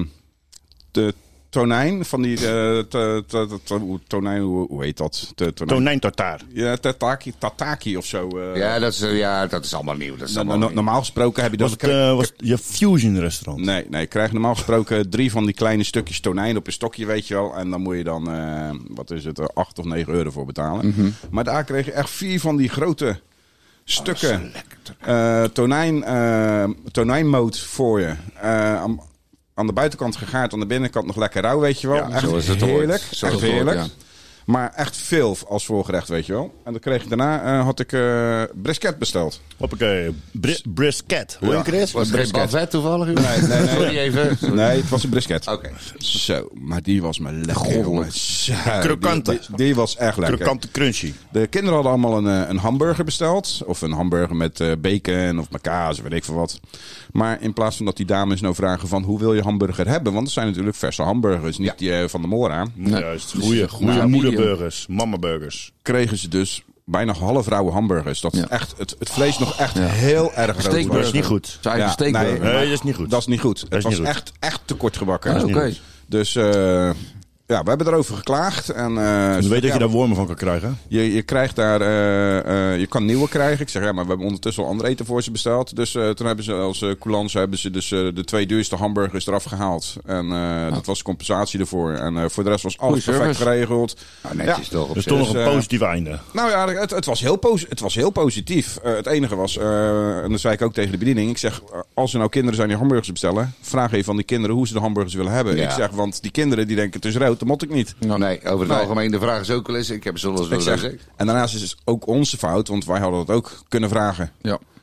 Speaker 5: de tonijn van die uh, t, t, t, tonijn, hoe, hoe heet dat? T, tonijn.
Speaker 2: Tonijn tartaar.
Speaker 5: Ja, tataki, tataki of zo. Uh.
Speaker 6: Ja, dat is, uh, ja, dat is allemaal nieuw. Dat is
Speaker 5: No,
Speaker 6: allemaal
Speaker 5: no,
Speaker 6: nieuw.
Speaker 5: normaal gesproken heb je
Speaker 2: Was
Speaker 5: dat.
Speaker 2: het, uh, was het je fusion restaurant?
Speaker 5: Nee, nee, ik krijg normaal gesproken drie van die kleine stukjes tonijn op een stokje, weet je wel. En dan moet je dan, uh, wat is het, acht of negen euro voor betalen. Mm-hmm. Maar daar kreeg je echt vier van die grote stukken uh, tonijn, uh, tonijnmoot voor je. Uh, aan, aan de buitenkant gegaard, aan de binnenkant nog lekker rauw, weet je wel.
Speaker 6: Ja,
Speaker 5: echt
Speaker 6: zo is het
Speaker 5: heerlijk,
Speaker 6: hoort. Zo
Speaker 5: echt
Speaker 6: is het
Speaker 5: heerlijk.
Speaker 6: hoort, ja.
Speaker 5: Maar echt veel als voorgerecht, weet je wel. En dan kreeg ik daarna, uh, had ik uh, brisket besteld.
Speaker 2: Hoppakee. Bri- brisket. Hoe
Speaker 5: Ja.
Speaker 2: heet Chris?
Speaker 6: Was het geen bavet toevallig?
Speaker 5: Nee, nee, nee.
Speaker 6: Sorry even. Sorry.
Speaker 5: Nee, het was een brisket.
Speaker 6: Oké.
Speaker 5: Zo, maar die was me lekker. jongen. Zo,
Speaker 2: Krokante.
Speaker 5: Die, die, die was echt lekker.
Speaker 2: Krokante crunchy.
Speaker 5: De kinderen hadden allemaal een, eh, een hamburger besteld. Of een hamburger met uh, bacon of met kaas, weet ik veel wat. Maar in plaats van dat die dames nou vragen van hoe wil je hamburger hebben? Want het zijn natuurlijk verse hamburgers, niet die uh, van de Mora.
Speaker 2: Nee. Juist. Goeie, goeie
Speaker 8: Nou,
Speaker 2: moederburgers. Mamaburgers.
Speaker 5: Kregen ze dus bijna half rauwe hamburgers. Dat
Speaker 8: Ja.
Speaker 5: echt, het, het vlees nog echt heel erg rood
Speaker 8: Steakburger.
Speaker 2: Dat is niet goed.
Speaker 8: Zijn eigen
Speaker 5: Ja,
Speaker 8: steakburger.
Speaker 5: nee,
Speaker 2: Nee, dat is niet goed.
Speaker 5: Dat is niet goed.
Speaker 2: is
Speaker 5: Het was
Speaker 2: niet goed.
Speaker 5: echt, echt te kort gebakken.
Speaker 8: Ah, Oké.
Speaker 5: Dus uh, ja, we hebben erover geklaagd. En, uh,
Speaker 2: Je weet dat
Speaker 5: ja,
Speaker 2: je daar wormen van kan krijgen.
Speaker 5: Je, je krijgt daar, uh, uh, je kan nieuwe krijgen. Ik zeg ja, maar we hebben ondertussen al ander eten voor ze besteld. Dus uh, toen hebben ze als uh, coulance hebben ze dus uh, de twee duurste hamburgers eraf gehaald. En uh, oh. dat was compensatie ervoor. En uh, voor de rest was alles
Speaker 8: Goeie
Speaker 5: perfect
Speaker 8: service.
Speaker 5: geregeld.
Speaker 6: Nou, netjes
Speaker 5: ja.
Speaker 6: toch. Op
Speaker 2: Dus
Speaker 6: zich.
Speaker 2: toch nog
Speaker 5: Dus,
Speaker 2: een
Speaker 5: uh,
Speaker 2: positief einde.
Speaker 5: Nou ja, het, het, was, heel posi- het was heel positief. Uh, het enige was, uh, en dat zei ik ook tegen de bediening. Ik zeg, uh, als er nou kinderen zijn die hamburgers bestellen, vraag even van die kinderen hoe ze de hamburgers willen hebben.
Speaker 6: Ja.
Speaker 5: Ik zeg, want die kinderen die denken het is rood, dat moet ik niet.
Speaker 6: Nee, over het
Speaker 5: Nee.
Speaker 6: algemeen, de vraag is ook wel eens. Ik heb ze wel eens
Speaker 5: Ik
Speaker 6: wel
Speaker 5: zeg,
Speaker 6: eens.
Speaker 5: en daarnaast is het ook onze fout, want wij hadden het ook kunnen vragen.
Speaker 8: Ja.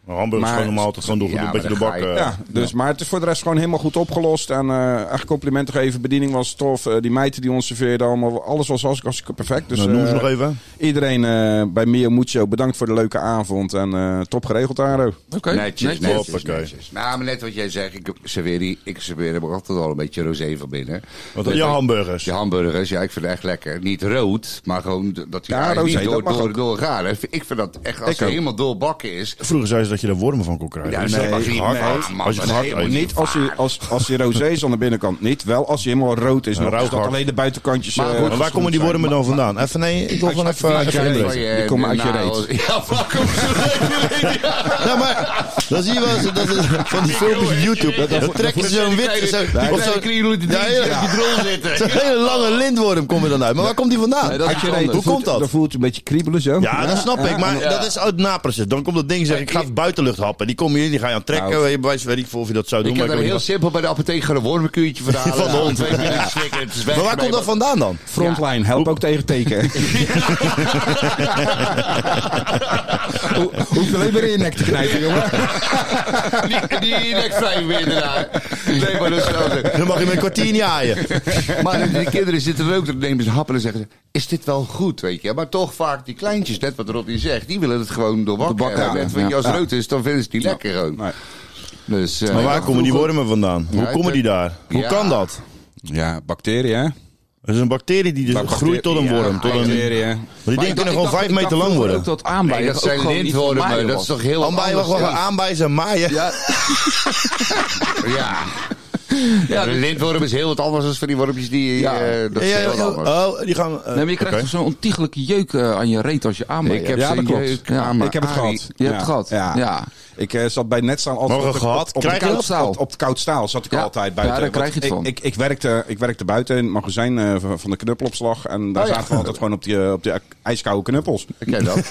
Speaker 2: Maar hamburgers
Speaker 5: Maar-
Speaker 2: gewoon normaal toch gewoon door,
Speaker 6: Ja,
Speaker 2: een beetje
Speaker 6: maar
Speaker 2: de
Speaker 6: dan
Speaker 2: bak.
Speaker 6: ga je-
Speaker 2: eh,
Speaker 5: Ja, dus, maar het is voor de rest gewoon helemaal goed opgelost. En uh, echt complimenten geven. Bediening was tof. Uh, die meiden die ons serveerden allemaal. Alles was hartstikke perfect. Dus,
Speaker 2: nou, noem ze
Speaker 5: uh,
Speaker 2: nog even.
Speaker 5: Iedereen uh, bij Mio Mucho bedankt voor de leuke avond. En uh, top geregeld, Aro.
Speaker 8: Oké,
Speaker 6: Netjes,
Speaker 8: netjes.
Speaker 6: netjes,
Speaker 2: Hoppakee.
Speaker 6: netjes. Nou, maar net wat jij zegt, ik serveer, die, ik serveer heb altijd al een beetje rosé van binnen.
Speaker 2: Wat
Speaker 6: Net
Speaker 2: je
Speaker 6: wat-
Speaker 2: hamburgers.
Speaker 6: Je hamburgers, ja, ik vind het echt lekker. Niet rood, maar gewoon d- dat je
Speaker 5: Ja,
Speaker 6: eigenlijk
Speaker 5: rosé,
Speaker 6: niet door,
Speaker 5: dat mag
Speaker 6: door,
Speaker 5: ook.
Speaker 6: doorgaan. Ik vind dat echt, als
Speaker 5: Ik
Speaker 6: het
Speaker 5: ook.
Speaker 6: helemaal doorbakken is.
Speaker 2: Vroeger zei ze dat je er wormen van kon krijgen.
Speaker 6: Ja,
Speaker 2: Dus
Speaker 6: nee,
Speaker 2: dat als je
Speaker 6: nee,
Speaker 2: gehakt
Speaker 6: nee,
Speaker 2: had,
Speaker 6: man,
Speaker 2: als je
Speaker 6: dat
Speaker 2: gehakt
Speaker 6: is
Speaker 2: had,
Speaker 6: helemaal
Speaker 5: Niet als je, als, als je rosé is aan de binnenkant niet. Wel als je helemaal rood is.
Speaker 2: Een
Speaker 5: Dan is dat
Speaker 2: rauwgehakt.
Speaker 5: alleen de buitenkantjes.
Speaker 6: Maar
Speaker 5: uh,
Speaker 6: goed,
Speaker 2: Maar waar komen die wormen dan vandaan? Even nee, ik wil gewoon
Speaker 6: Als je-
Speaker 2: even...
Speaker 6: als je-
Speaker 2: even
Speaker 6: als je-
Speaker 2: inlezen.
Speaker 6: je-
Speaker 5: Die komen uit je
Speaker 6: nou,
Speaker 5: reet.
Speaker 6: Ja, fuck op z'n
Speaker 2: Ja, maar dan zie je wel eens, dat is, van die filmpjes op YouTube. Dan trekken ze zo'n wit... zo- of zo'n- Ja, hele-
Speaker 6: die drol zitten.
Speaker 2: Zo'n hele lange lintworm komt er dan uit. Maar waar komt die vandaan?
Speaker 8: Nee, dat is
Speaker 5: uit je
Speaker 8: iets
Speaker 5: reet.
Speaker 8: anders.
Speaker 2: Hoe komt dat?
Speaker 5: Dan voelt je een beetje kriebelen zo.
Speaker 2: Ja, dat snap ik. Maar
Speaker 6: Ja.
Speaker 2: dat is uit het naproces. Dan komt dat ding zeggen, ik ga even buitenlucht happen. Die komen hier, die ga je aan trekken.
Speaker 5: Nou.
Speaker 2: Je bewijs weet ik veel of je dat zou doen.
Speaker 6: Ik heb
Speaker 2: maar
Speaker 6: er
Speaker 2: ik
Speaker 6: heel
Speaker 2: weet niet
Speaker 6: simpel bij de apotheek gewoon een wormenkuurtje voor halen.
Speaker 2: Van de hond.
Speaker 6: Twee minuten slikken, het is weg.
Speaker 2: wat- Maar waar komt dat vandaan dan?
Speaker 5: Frontline, help ook tegen teken. Ho- Hoeft alleen maar in je nek te knijpen, jongen.
Speaker 6: Die, die nek vrij weer daarna. Nee, maar dat is wel zo.
Speaker 2: Dan mag je met een kwartier niet aaien.
Speaker 6: Maar die kinderen zitten er ook, dan nemen ze happen en zeggen ze, is dit wel goed, weet je. Maar toch vaak die kleintjes, net wat Rodney zegt, die willen het gewoon doorbakken.
Speaker 8: Doorbakken,
Speaker 6: En net,
Speaker 8: ja.
Speaker 6: weet je, als het
Speaker 8: Ja.
Speaker 6: rood is, dan vinden ze het niet lekker gewoon.
Speaker 5: Nee.
Speaker 6: Dus, uh,
Speaker 2: Maar waar komen die wormen vandaan? Hoe
Speaker 6: Ja,
Speaker 2: komen die
Speaker 6: ik-
Speaker 2: daar? Hoe
Speaker 6: ja.
Speaker 2: kan dat?
Speaker 5: Ja, bacteriën, hè?
Speaker 2: Dat is een bacterie die dus
Speaker 5: Bacterie-
Speaker 2: groeit tot een
Speaker 6: ja,
Speaker 2: worm. Tot een, maar
Speaker 5: Bacteriën.
Speaker 2: die
Speaker 8: Maar
Speaker 2: dingen
Speaker 8: ik
Speaker 2: kunnen
Speaker 8: dacht-
Speaker 2: gewoon
Speaker 8: ik dacht-
Speaker 2: vijf
Speaker 8: ik
Speaker 2: meter
Speaker 8: dacht
Speaker 2: lang
Speaker 8: vroeger
Speaker 2: worden.
Speaker 8: Ook dat aanbijen,
Speaker 6: Nee, dat
Speaker 8: ook
Speaker 6: zijn
Speaker 8: gewoon iets voor
Speaker 6: lintwormen,
Speaker 8: mij
Speaker 6: dat
Speaker 8: was.
Speaker 6: is toch heel
Speaker 2: Aanbijen, wacht,
Speaker 6: anders.
Speaker 2: wacht, aanbijzen en maaien.
Speaker 8: Ja,
Speaker 6: Ja. Ja, de lintworm is heel wat anders dan van die wormpjes die...
Speaker 8: Ja.
Speaker 6: eh, dat is
Speaker 2: Ja, ja,
Speaker 6: heel wat anders.
Speaker 2: oh, die gaan... eh,
Speaker 8: nee, maar je krijgt
Speaker 2: oké.
Speaker 8: toch zo'n ontiegelijke jeuk eh, aan je reet als je aanbijen.
Speaker 6: Ik heb
Speaker 5: Ja,
Speaker 6: zo'n
Speaker 5: dat klopt.
Speaker 6: jeuk
Speaker 8: Ja,
Speaker 6: aan mijn
Speaker 5: Ik heb het
Speaker 6: Arie.
Speaker 5: gehad.
Speaker 8: Je
Speaker 5: Ja.
Speaker 8: hebt het gehad?
Speaker 5: Ja.
Speaker 8: Ja.
Speaker 5: Ik uh, zat bij Netstaan altijd
Speaker 2: Maar we
Speaker 5: op, de-
Speaker 2: gehad?
Speaker 5: op, op,
Speaker 2: Krijg
Speaker 5: de
Speaker 2: je
Speaker 5: koud,
Speaker 8: dat?
Speaker 5: op, op het koud staal zat ik
Speaker 8: Ja.
Speaker 5: altijd buiten.
Speaker 8: Ja, daar
Speaker 5: Want
Speaker 8: krijg je het
Speaker 5: ik,
Speaker 8: van.
Speaker 5: ik, ik, werkte, ik werkte buiten in het magazijn uh, van van de knuppelopslag. En daar
Speaker 6: Oh, ja.
Speaker 5: zaten we altijd gewoon op die, uh, op die ijskoude knuppels.
Speaker 6: Ik ken dat.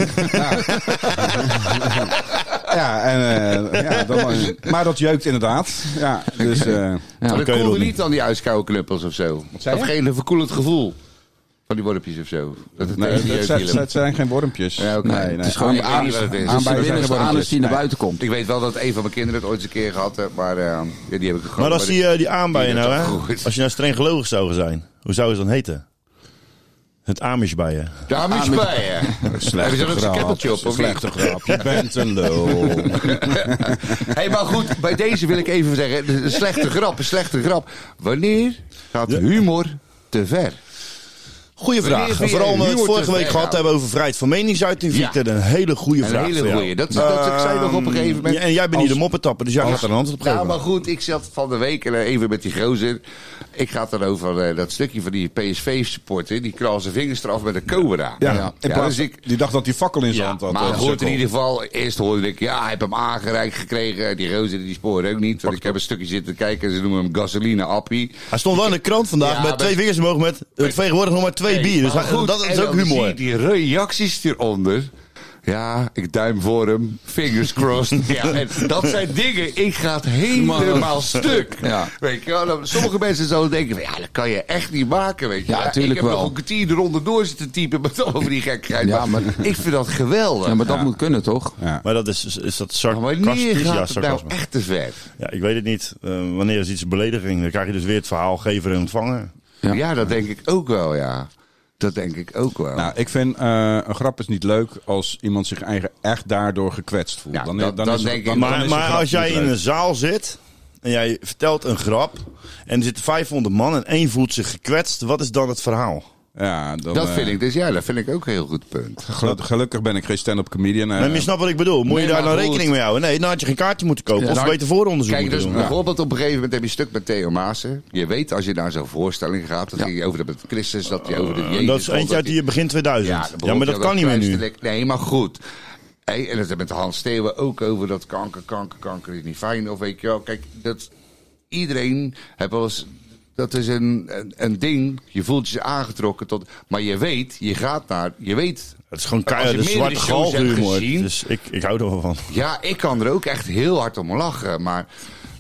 Speaker 5: Ja, en, uh, ja dan, uh, maar dat jeukt inderdaad. Ja, dus, uh,
Speaker 8: Ja.
Speaker 6: Maar dat
Speaker 2: kun je
Speaker 6: koelde
Speaker 2: doen.
Speaker 6: niet aan die ijskoude knuppels of zo.
Speaker 5: zei
Speaker 6: Of
Speaker 5: je?
Speaker 6: geen verkoelend gevoel van die wormpjes of zo. Dat het
Speaker 5: nee,
Speaker 6: tegen die
Speaker 5: het,
Speaker 6: jeuk
Speaker 5: zijn-
Speaker 6: hielp.
Speaker 5: het zijn geen wormpjes.
Speaker 6: Ja, oké.
Speaker 5: Nee,
Speaker 6: Het
Speaker 5: nee.
Speaker 8: Het is gewoon
Speaker 6: Ik weet
Speaker 8: aan,
Speaker 6: niet wat het is.
Speaker 8: aan
Speaker 6: Het is
Speaker 8: bij
Speaker 5: een
Speaker 8: binnenste
Speaker 5: wormpjes.
Speaker 8: anus die naar
Speaker 5: Nee.
Speaker 8: buiten komt.
Speaker 6: Ik weet wel dat een van mijn kinderen het ooit eens een keer gehad heeft, maar uh, ja, die heb ik gewoon...
Speaker 2: Maar als die, eh, die aanbijen
Speaker 6: die
Speaker 2: nou,
Speaker 6: heeft
Speaker 2: hè?
Speaker 6: dat goed.
Speaker 2: Als je nou streng gelovig zou zijn, hoe zou het dan heten? Het Amishbijen.
Speaker 6: Daar moet je bij, hè. Hebben ze er ook zo'n keppeltje op, of niet?
Speaker 5: Slechte grap. Je bent een lul.
Speaker 6: Hey, maar goed, bij deze wil ik even zeggen, de- een slechte grap, een slechte grap. Wanneer gaat humor te ver?
Speaker 2: Goeie
Speaker 6: Wanneer
Speaker 2: vraag.
Speaker 6: vind je
Speaker 2: Vooral omdat we het
Speaker 6: humor
Speaker 2: vorige
Speaker 6: te
Speaker 2: week
Speaker 6: ver
Speaker 2: gehad
Speaker 6: gaan?
Speaker 2: hebben over vrijheid van meningsuiting. Vind ik dat een hele goede
Speaker 6: Een
Speaker 2: vraag.
Speaker 6: hele
Speaker 2: voor jou.
Speaker 6: goeie. Dat, dat, ik zei nog op een gegeven moment.
Speaker 2: Ja, en jij bent niet de moppetapper, dus jij gaat er een antwoord op
Speaker 6: Nou,
Speaker 2: geven.
Speaker 6: maar goed, ik zat van de week eh, even met die gozer. Ik ga het dan over eh, dat stukje van die P S V-supporter. Die knal zijn vingers eraf met een cobra.
Speaker 5: Ja,
Speaker 8: Ja.
Speaker 5: in
Speaker 6: Ja,
Speaker 5: plaats,
Speaker 6: dus ik-
Speaker 5: die dacht dat hij fakkel in zijn
Speaker 6: Ja,
Speaker 5: hand had.
Speaker 6: maar
Speaker 5: eh,
Speaker 6: goed,
Speaker 5: sukkel.
Speaker 6: in ieder geval, eerst hoorde ik, ja, hij heeft hem aangereikt gekregen. Die rozen, die sporen ook niet. Want ik heb een stukje zitten kijken en ze noemen hem gasoline appie.
Speaker 2: Hij stond wel in de krant vandaag
Speaker 6: Ja,
Speaker 2: met
Speaker 6: maar-
Speaker 2: twee vingers omhoog met eh, tegenwoordig nog maar twee bier. Dus
Speaker 6: Maar
Speaker 2: hij-
Speaker 6: goed,
Speaker 2: dat is
Speaker 6: en
Speaker 2: ook
Speaker 6: dan zie
Speaker 2: humor.
Speaker 6: je die reacties eronder. Ja, ik duim voor hem. Fingers crossed. Ja, en dat zijn dingen. Ik ga het helemaal stuk.
Speaker 8: Ja.
Speaker 6: Weet je wel, dan- sommige mensen zouden denken van, ja, dat kan je echt niet maken. Weet je.
Speaker 8: Ja, tuurlijk
Speaker 6: ik heb
Speaker 8: wel.
Speaker 6: nog een kwartier eronder door zitten typen met over die gekkigheid.
Speaker 8: Ja,
Speaker 6: maar
Speaker 8: maar-
Speaker 6: ik vind dat geweldig.
Speaker 8: Ja, maar dat moet kunnen, toch?
Speaker 5: Ja.
Speaker 2: Maar dat is, is dat
Speaker 6: Maar wanneer
Speaker 2: sarcastisch?
Speaker 6: gaat
Speaker 2: Ja,
Speaker 6: het nou
Speaker 2: sarcasme.
Speaker 6: echt te ver?
Speaker 2: Ja, ik weet het niet. Uh, wanneer is iets een belediging? Dan krijg je dus weer het verhaal gever en ontvanger.
Speaker 8: Ja.
Speaker 6: Ja. dat denk ik ook wel, ja. Dat denk ik ook wel.
Speaker 5: Nou, ik vind uh, een grap is niet leuk als iemand zich eigen echt daardoor gekwetst voelt.
Speaker 6: Ja,
Speaker 5: dan,
Speaker 6: dat-
Speaker 5: dan
Speaker 6: dat
Speaker 5: is het-
Speaker 6: denk ik
Speaker 5: dan-
Speaker 6: wel.
Speaker 5: dan
Speaker 2: Maar,
Speaker 5: is een
Speaker 2: maar
Speaker 5: grap
Speaker 2: als jij
Speaker 5: niet
Speaker 2: in
Speaker 5: leuk.
Speaker 2: een zaal zit en jij vertelt een grap en er zitten vijfhonderd man en één voelt zich gekwetst, wat is dan het verhaal?
Speaker 5: Ja, dan,
Speaker 6: dat
Speaker 5: eh,
Speaker 6: vind ik dus, ja, dat vind ik ook een heel goed punt.
Speaker 5: gelu- Gelukkig ben ik geen stand-up comedian. eh.
Speaker 2: Nee, maar je snapt wat ik bedoel. Moet
Speaker 6: nee,
Speaker 2: je daar
Speaker 6: maar
Speaker 2: dan
Speaker 6: goed.
Speaker 2: rekening mee houden? Nee, dan had je geen kaartje moeten kopen.
Speaker 6: Ja,
Speaker 2: of
Speaker 6: nou,
Speaker 2: beter vooronderzoek
Speaker 6: Kijk,
Speaker 2: moeten
Speaker 6: dus
Speaker 2: doen.
Speaker 6: bijvoorbeeld op een gegeven moment heb je een stuk met Theo Maassen. Je weet als je naar zo'n voorstelling gaat, dat ging over de met Christus, dat hij over de Jezus.
Speaker 2: dat is eentje uit die begin tweeduizend. Ja,
Speaker 6: dan
Speaker 2: maar dat
Speaker 6: behoort
Speaker 2: kan
Speaker 6: je
Speaker 2: niet meer
Speaker 6: dat
Speaker 2: nu.
Speaker 6: kleinste lek- Nee, maar goed. Hey, en dat hebben met Hans Steeuwen ook over dat kanker, kanker, kanker is niet fijn. Of weet je wel, kijk, dat iedereen heeft wel eens. Dat is een, een, een ding. Je voelt je aangetrokken tot. Maar je weet, je gaat naar. Je weet.
Speaker 2: Het is gewoon
Speaker 6: als je
Speaker 2: keihard de
Speaker 6: meerdere
Speaker 2: zwarte
Speaker 6: shows hebt
Speaker 2: galgenhumor.
Speaker 6: gezien,
Speaker 2: Dus ik, ik hou er wel van.
Speaker 6: ja, ik kan er ook echt heel hard om lachen. Maar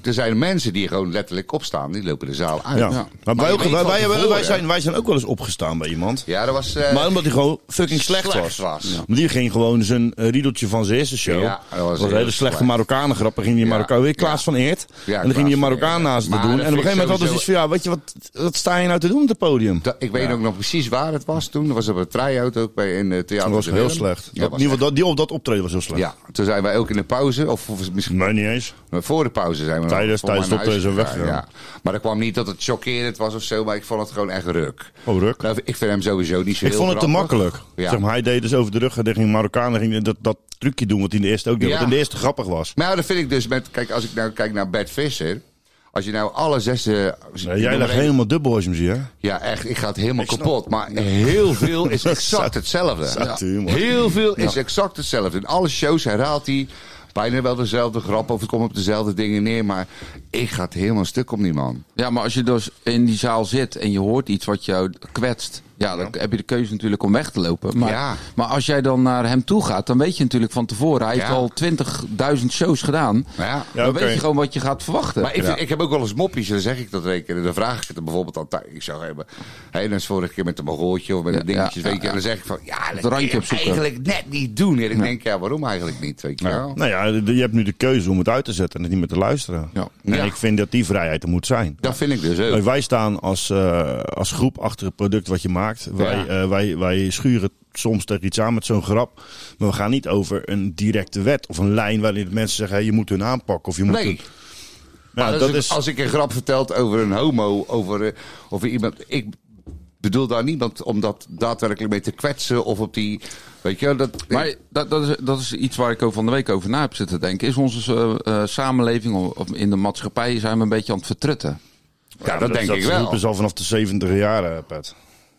Speaker 6: er zijn mensen die gewoon letterlijk opstaan. Die lopen de zaal uit.
Speaker 2: Ja. Ja. Maar, maar wij, ook, wij, wij, wij, wij, zijn, wij zijn ook wel eens opgestaan bij iemand.
Speaker 6: Ja, dat was... Uh,
Speaker 2: maar omdat hij gewoon fucking slecht, slecht was. was. Ja. Maar die ging gewoon zijn uh, riedeltje van zijn eerste show. Ja, dat was, dat was een hele slechte Marokkanen grap. Dan ging die Marokkaan ja. weer Klaas ja. van Eert. Ja, en dan ging die Marokkaan naast te doen. En op een gegeven moment hadden ze iets van, ja, weet je, wat, wat sta je nou te doen op het podium?
Speaker 6: Dat, ik weet ja. ook nog precies waar het was toen. Dat was op een try-out ook bij in het theater.
Speaker 2: Dat was heel slecht.
Speaker 6: Ja,
Speaker 2: dat, in ieder geval, die op dat optreden was heel slecht.
Speaker 6: Ja, toen zijn wij ook in de pauze. Of, of misschien...
Speaker 2: Nee, niet eens.
Speaker 6: Voor de pauze zijn we
Speaker 2: Tijdens, tijdens het optreden zijn we weggegaan.
Speaker 6: Ja. Maar dat kwam niet dat het chockerend was of zo. Maar ik vond het gewoon echt ruk.
Speaker 2: Oh, ruk?
Speaker 6: Nou, ik vind hem sowieso niet zo
Speaker 2: ik
Speaker 6: heel
Speaker 2: vond het
Speaker 6: grappig.
Speaker 2: te makkelijk. Ja. Zeg maar, hij deed dus over de rug. En ging Marokkaan ging dat, dat trucje doen wat hij in de eerste ook deed. Ja. Wat in de eerste grappig was.
Speaker 6: Nou, dat vind ik dus met... Kijk, als ik nou kijk naar Bert Visser... Als je nou alle zes... Uh,
Speaker 2: nee, jij legt helemaal dubbel als je hem ziet, hè?
Speaker 6: Ja, echt. Ik ga het helemaal ik kapot. Maar heel veel is exact hetzelfde. Ja. Heel veel is exact hetzelfde. In alle shows herhaalt hij bijna wel dezelfde grap. Of het komt op dezelfde dingen neer. Maar ik ga het helemaal stuk om die man.
Speaker 8: Ja, maar als je dus in die zaal zit en je hoort iets wat jou kwetst... Ja, dan heb je de keuze natuurlijk om weg te lopen. Maar, ja. maar als jij dan naar hem toe gaat, dan weet je natuurlijk van tevoren... Hij ja. heeft al twintigduizend shows gedaan. Ja. Ja, dan okay. weet je gewoon wat je gaat verwachten.
Speaker 6: Maar ik, vind, ja. ik heb ook wel eens moppies, dan zeg ik dat rekenen. Dan vraag ik het er bijvoorbeeld altijd. Ik zou hebben, hey, dat is vorige keer met een magootje of met ja, een dingetje. Ja, weet je, ja, en dan zeg ik van, ja, dat kan je eigenlijk net niet doen. En ik ja. denk, ja, waarom eigenlijk niet? Weet je,
Speaker 2: ja. Nou ja, je hebt nu de keuze om het uit te zetten en het niet meer te luisteren. Ja. En ja. ik vind dat die vrijheid er moet zijn.
Speaker 6: Dat vind ik dus ook.
Speaker 2: Wij staan als, uh, als groep achter het product wat je maakt. Wij... Ja. Uh, Wij, wij schuren soms tegen iets aan met zo'n grap. Maar we gaan niet over een directe wet of een lijn waarin de mensen zeggen... Hey, je moet hun aanpakken of je moet...
Speaker 6: Nee.
Speaker 2: Hun...
Speaker 6: Ja, dat is... Als ik een grap vertel over een homo, over, uh, over iemand... Ik bedoel daar niemand om dat daadwerkelijk mee te kwetsen of op die... Weet je, dat...
Speaker 8: Maar dat, dat, is, dat is iets waar ik ook van de week over na heb zitten denken. Is onze uh, uh, samenleving of in de maatschappij zijn we een beetje aan het vertrutten?
Speaker 6: Ja, ja dat, dat denk dat ik wel.
Speaker 2: Dat is al vanaf de zeventig jaren, Pat.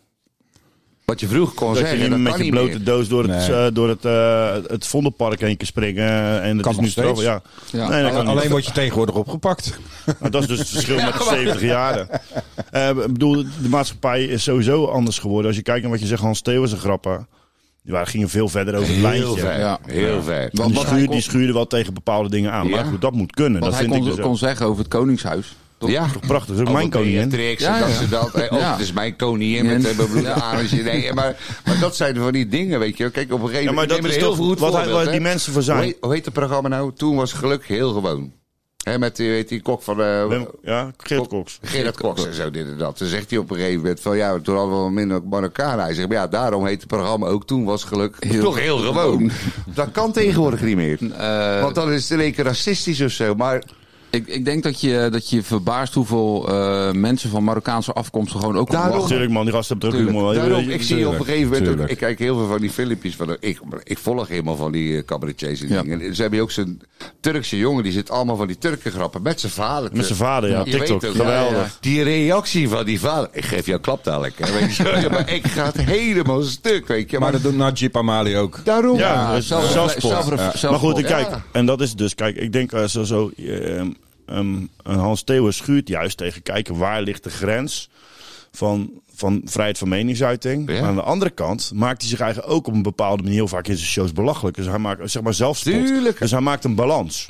Speaker 6: Wat je vroeger kon
Speaker 2: dat
Speaker 6: zeggen,
Speaker 2: je
Speaker 6: dat
Speaker 2: met
Speaker 6: kan
Speaker 2: je blote meer. doos door het, nee. uh, door het, uh, het Vondelpark heen kan springen. En dat
Speaker 14: kan
Speaker 2: is nu straf. Ja.
Speaker 14: Ja. Nee, Alleen, alleen word je tegenwoordig opgepakt.
Speaker 2: Nou, dat is dus het verschil met de zeventig jaren. Uh, ik bedoel, de maatschappij is sowieso anders geworden. Als je kijkt naar wat je zegt, Hans Steeuwense grappen. Die waren, gingen veel verder over het
Speaker 6: heel
Speaker 2: lijntje.
Speaker 6: Ver, ja. Heel ver.
Speaker 2: Die, wat schuurde, die schuurden wel tegen bepaalde dingen aan. Ja. Maar goed, dat moet kunnen.
Speaker 8: Wat
Speaker 2: dat
Speaker 8: hij
Speaker 2: vind
Speaker 8: kon,
Speaker 2: ik dus
Speaker 8: kon zeggen over het Koningshuis.
Speaker 6: Ja,
Speaker 2: toch prachtig. Dat is ook mijn koningin.
Speaker 6: Tricks, ja, ja. Dat, dat, oh, ja. Het is mijn koningin met de bebloede ja. aan. Nee, maar, maar dat zijn van die dingen, weet je. Kijk, op een gegeven moment...
Speaker 2: Ja, maar dat is heel goed wat hij, waar die mensen voor zijn.
Speaker 6: Hoe heet, hoe heet het programma nou? Toen was geluk heel gewoon. He, met die, weet die kok van... Uh,
Speaker 2: Wim, ja, Gerard Cox.
Speaker 6: Gerard Cox en zo dit en dat. Dan zegt hij op een gegeven moment van... Ja, toen hadden we wel minder Marokkaan. Hij zegt, ja, daarom heet het programma ook Toen was geluk heel toch heel gewoon. Dat kan tegenwoordig niet meer. Uh, Want dan is het in één keer racistisch of zo. Maar...
Speaker 8: Ik, ik denk dat je, dat je verbaast hoeveel uh, mensen van Marokkaanse afkomst gewoon ook...
Speaker 2: Daarom, natuurlijk man, die gasten hebben druk humor.
Speaker 6: Daarom, ik zie op een gegeven moment ook, ik kijk heel veel van die filmpjes van... Ik, ik volg helemaal van die uh, cabaretiers en ja. dingen. En ze hebben ook zo'n Turkse jongen, die zit allemaal van die Turken grappen met zijn vader.
Speaker 2: Met zijn vader, ja. TikTok, ook, geweldig. Ja, ja.
Speaker 6: Die reactie van die vader. Ik geef jou klap dadelijk. Weet je. Ja, maar ik ga het helemaal stuk, weet je.
Speaker 14: Maar, maar dat doet Najib Amali ook.
Speaker 6: Daarom.
Speaker 2: Ja,
Speaker 6: ja,
Speaker 2: zelf, zelf, zelf, zelf, zelf, maar goed, ik kijk. Ja. En dat is dus, kijk, ik denk uh, zo... zo uh, Um, Hans Steeuwen schuurt juist tegen kijken waar ligt de grens van, van vrijheid van meningsuiting. Ja. Maar aan de andere kant maakt hij zich eigenlijk ook op een bepaalde manier heel vaak in zijn shows belachelijk. Dus hij maakt zeg maar zelfspot.
Speaker 6: Tuurlijk.
Speaker 2: Dus hij maakt een balans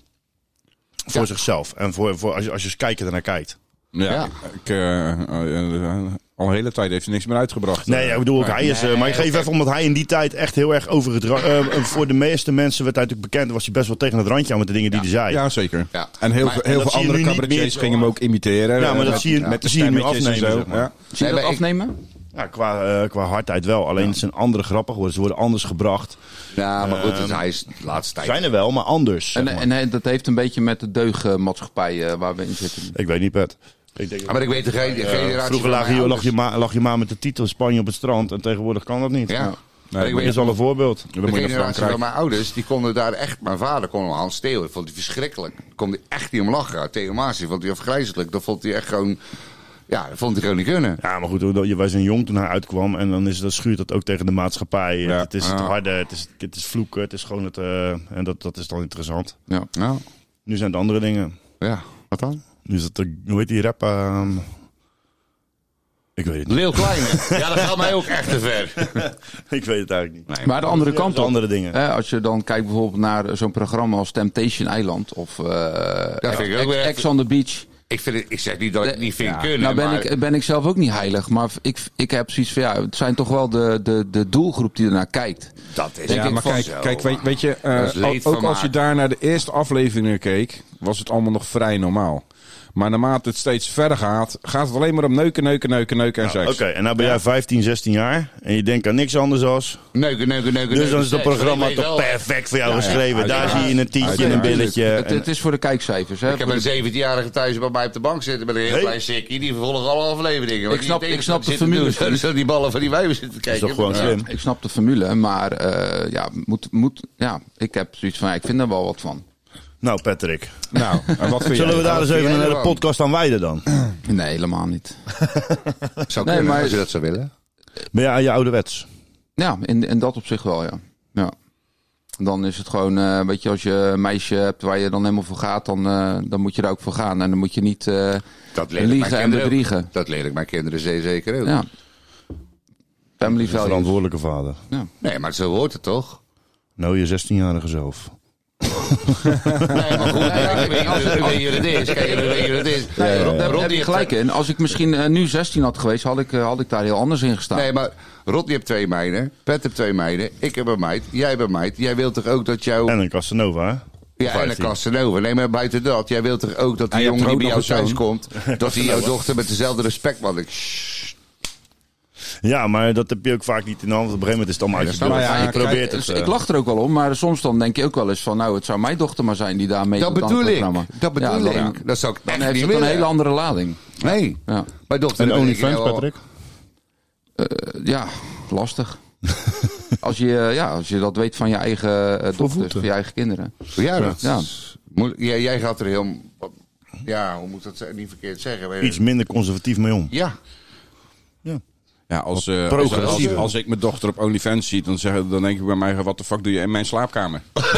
Speaker 2: voor ja. zichzelf en voor, voor als je als je als kijker ernaar kijkt.
Speaker 5: Ja, ja. Ik, uh, uh, uh, al een hele tijd heeft hij niks meer uitgebracht.
Speaker 2: Nee, ik bedoel ook hij is... Nee, maar ik geef okay. even omdat hij in die tijd echt heel erg over het... Uh, voor de meeste mensen werd hij natuurlijk bekend. Was hij best wel tegen het randje aan met de dingen die
Speaker 5: ja.
Speaker 2: hij zei.
Speaker 5: Ja, zeker. Ja. En heel, maar, heel veel andere cabaretiers gingen hem ook imiteren.
Speaker 2: Ja, maar dat
Speaker 5: met,
Speaker 2: zie je,
Speaker 5: met
Speaker 2: de zie je nu afnemen. Zeg maar.
Speaker 8: ja. Zie je dat afnemen?
Speaker 2: Ja, qua, uh, qua hardheid wel. Alleen ja. het zijn andere grappen geworden. Ze worden anders gebracht.
Speaker 6: Ja, maar goed, uh, hij is de laatste tijd.
Speaker 2: Zijn er wel, maar anders.
Speaker 8: En,
Speaker 2: maar.
Speaker 8: en, en dat heeft een beetje met de deugdmaatschappij uh, waar we in zitten.
Speaker 2: Ik weet niet, Pet. Ik denk,
Speaker 6: ja, maar ik weet de ge- uh, generatie.
Speaker 2: Vroeger lag je, lag, je ma- lag je maar met de titel Spanje op het strand. En tegenwoordig kan dat niet.
Speaker 6: Ja.
Speaker 2: Ja. Nee, dat is al een voorbeeld.
Speaker 6: De generatie van mijn ouders, die konden daar echt... Mijn vader kon hem Hans Steeuwen. Vond hij verschrikkelijk. Kon hij echt niet om lachen. Tegen Maas vond hij afgrijzelijk. Dat vond hij echt gewoon... Ja, dat vond hij gewoon niet kunnen.
Speaker 2: Ja, maar goed, wij zijn jong toen hij uitkwam. En dan is dat, schuurt dat ook tegen de maatschappij. Ja. Het is het
Speaker 6: ja.
Speaker 2: harde, het is, het is vloeken, het is gewoon het... Uh, en dat, dat is dan interessant.
Speaker 6: Ja. Ja.
Speaker 2: Nu zijn het andere dingen.
Speaker 6: Ja, wat dan?
Speaker 2: Nu is het, hoe heet die rap? Uh, Ik weet het niet.
Speaker 6: Leeuw Kleine. Ja, dat gaat mij ook echt te ver.
Speaker 2: Ik weet het eigenlijk niet.
Speaker 6: Nee,
Speaker 8: Maar de andere kant op.
Speaker 2: Andere dingen.
Speaker 8: Hè, als je dan kijkt bijvoorbeeld naar zo'n programma als Temptation Island of uh,
Speaker 6: Dat vind ik ook weer
Speaker 8: Ex
Speaker 6: even-
Speaker 8: on the Beach.
Speaker 6: Ik, vind het, ik zeg niet dat ik het niet vind
Speaker 8: Ja,
Speaker 6: kunnen.
Speaker 8: nou ben,
Speaker 6: maar...
Speaker 8: ik, ben ik zelf ook niet heilig, maar ik, ik heb zoiets van ja, het zijn toch wel de, de, de doelgroep die ernaar kijkt.
Speaker 6: Dat is
Speaker 8: Denk
Speaker 5: Ja,
Speaker 8: ik
Speaker 5: maar
Speaker 8: van
Speaker 5: kijk,
Speaker 6: zo,
Speaker 5: kijk weet, weet je,
Speaker 6: Dat is
Speaker 5: uh,
Speaker 6: leedvermaak.
Speaker 5: ook als je daar naar de eerste afleveringen keek, was het allemaal nog vrij normaal. Maar naarmate het steeds verder gaat, gaat het alleen maar om neuken, neuken, neuken, neuken en
Speaker 2: Nou,
Speaker 5: seks.
Speaker 2: Oké, en nou ben jij vijftien, zestien jaar en je denkt aan niks anders als...
Speaker 6: Neuken, neuken, neuken.
Speaker 2: Dus dan is het
Speaker 6: seks.
Speaker 2: programma
Speaker 6: Ik weet
Speaker 2: toch
Speaker 6: wel-
Speaker 2: perfect voor jou
Speaker 6: Ja, ja,
Speaker 2: geschreven. Daar
Speaker 6: uiteraard.
Speaker 2: zie je een tientje en een billetje.
Speaker 8: Het,
Speaker 2: En-
Speaker 8: het is voor de kijkcijfers. Hè?
Speaker 6: Ik heb een zeventienjarige thuis bij mij op de bank zitten met een heel
Speaker 2: Hey.
Speaker 6: klein sikkie. Die vervolgen alle afleveringen. Want
Speaker 8: Ik snap-
Speaker 6: die
Speaker 8: ik snap de
Speaker 6: zitten
Speaker 8: formule.
Speaker 6: doen, Dus dat die ballen van die wijven zitten te
Speaker 2: is
Speaker 6: kijken.
Speaker 2: toch gewoon
Speaker 6: Ja.
Speaker 2: slim?
Speaker 8: Ik snap de formule, maar uh, ja, moet, moet, ja, ik heb zoiets van, ja, ik vind er wel wat van.
Speaker 2: Nou, Patrick.
Speaker 5: Nou, en wat vind
Speaker 2: Zullen
Speaker 5: jij?
Speaker 2: we daar eens
Speaker 6: Wat
Speaker 2: even
Speaker 6: vind
Speaker 2: een
Speaker 6: jij
Speaker 2: hele
Speaker 6: ervan?
Speaker 2: podcast aan wijden dan?
Speaker 8: Nee, helemaal niet.
Speaker 6: Zou
Speaker 8: Nee,
Speaker 6: kunnen,
Speaker 8: maar-
Speaker 6: als je dat zou willen.
Speaker 2: Ben jij aan je ouderwets?
Speaker 8: Ja, in, in dat opzicht wel, ja. ja. Dan is het gewoon, uh, weet je, als je een meisje hebt waar je dan helemaal voor gaat, dan, uh, dan moet je daar ook voor gaan. En dan moet je niet uh,
Speaker 6: Dat leer ik mijn
Speaker 8: liegen en
Speaker 6: kinderen ook.
Speaker 8: bedriegen.
Speaker 6: Dat leer ik mijn kinderen zeer zeker ook.
Speaker 8: Ja. Family
Speaker 2: Een
Speaker 8: values.
Speaker 2: verantwoordelijke vader.
Speaker 8: Ja.
Speaker 6: Nee, maar zo hoort het toch?
Speaker 2: Nou, je zestienjarige zelf.
Speaker 6: Nee, maar goed, kijk, weet je weet je wat het is. Kijk, weet je wat het is.
Speaker 8: Ja, ja, ja.
Speaker 6: Rod-
Speaker 8: Daar
Speaker 6: Rod
Speaker 8: heb
Speaker 6: die
Speaker 8: je
Speaker 6: heeft-
Speaker 8: gelijk in. Als ik misschien uh, nu zestien had geweest, had ik, uh, had ik daar heel anders in gestaan.
Speaker 6: Nee, maar Rod die heeft twee meiden. Pet heeft twee meiden. Ik heb een meid. Jij hebt een meid. Jij wilt toch ook dat jouw...
Speaker 2: En een Casanova, hè?
Speaker 6: Ja, en een
Speaker 2: vijftien.
Speaker 6: Casanova. Nee, maar buiten dat. Jij wilt toch ook dat die
Speaker 5: En je hebt
Speaker 6: jongen die
Speaker 5: er
Speaker 6: bij
Speaker 5: ook
Speaker 6: jou
Speaker 5: nog
Speaker 6: thuis
Speaker 5: een
Speaker 6: komt... dat hij jouw dochter met dezelfde respect... Want ik... Shh.
Speaker 2: Ja, maar dat heb je ook vaak niet in de hand. Op een gegeven moment is het allemaal
Speaker 6: Nee,
Speaker 2: uit je
Speaker 6: dat snap
Speaker 2: beeld.
Speaker 6: ik.
Speaker 2: Je
Speaker 8: Kijk,
Speaker 2: probeert
Speaker 8: dus
Speaker 2: het. eh,
Speaker 8: ik lach er ook wel om, maar soms dan denk je ook wel eens van, nou, het zou mijn dochter maar zijn die daar mee
Speaker 6: Dat
Speaker 8: doet aan
Speaker 6: bedoel
Speaker 8: het
Speaker 6: ik.
Speaker 8: programma.
Speaker 6: Dat bedoel
Speaker 8: Ja, dan,
Speaker 6: ik. Dat zou ik
Speaker 8: Dan
Speaker 6: echt
Speaker 8: heeft
Speaker 6: niet
Speaker 8: het een
Speaker 6: willen.
Speaker 8: hele andere lading.
Speaker 6: Nee.
Speaker 8: Ja,
Speaker 6: Mijn dochter...
Speaker 2: En
Speaker 6: dat denk ik
Speaker 2: OnlyFans,
Speaker 6: wel-
Speaker 2: Patrick?
Speaker 8: uh, ja lastig. als, je, uh, ja, als je dat weet van je eigen uh, dochters,
Speaker 2: voeten.
Speaker 8: van je eigen kinderen.
Speaker 6: Ja, dat
Speaker 8: Ja.
Speaker 6: is moeilijk. Jij, jij gaat er heel... Ja, hoe moet ik dat ze- niet verkeerd zeggen? Maar-
Speaker 2: Iets minder conservatief mee om.
Speaker 6: Ja.
Speaker 5: Ja, als, uh, als,
Speaker 2: progressief.
Speaker 5: als, als ik mijn dochter op OnlyFans zie, dan, zeg, dan denk ik bij mij, wat de fuck doe je in mijn slaapkamer?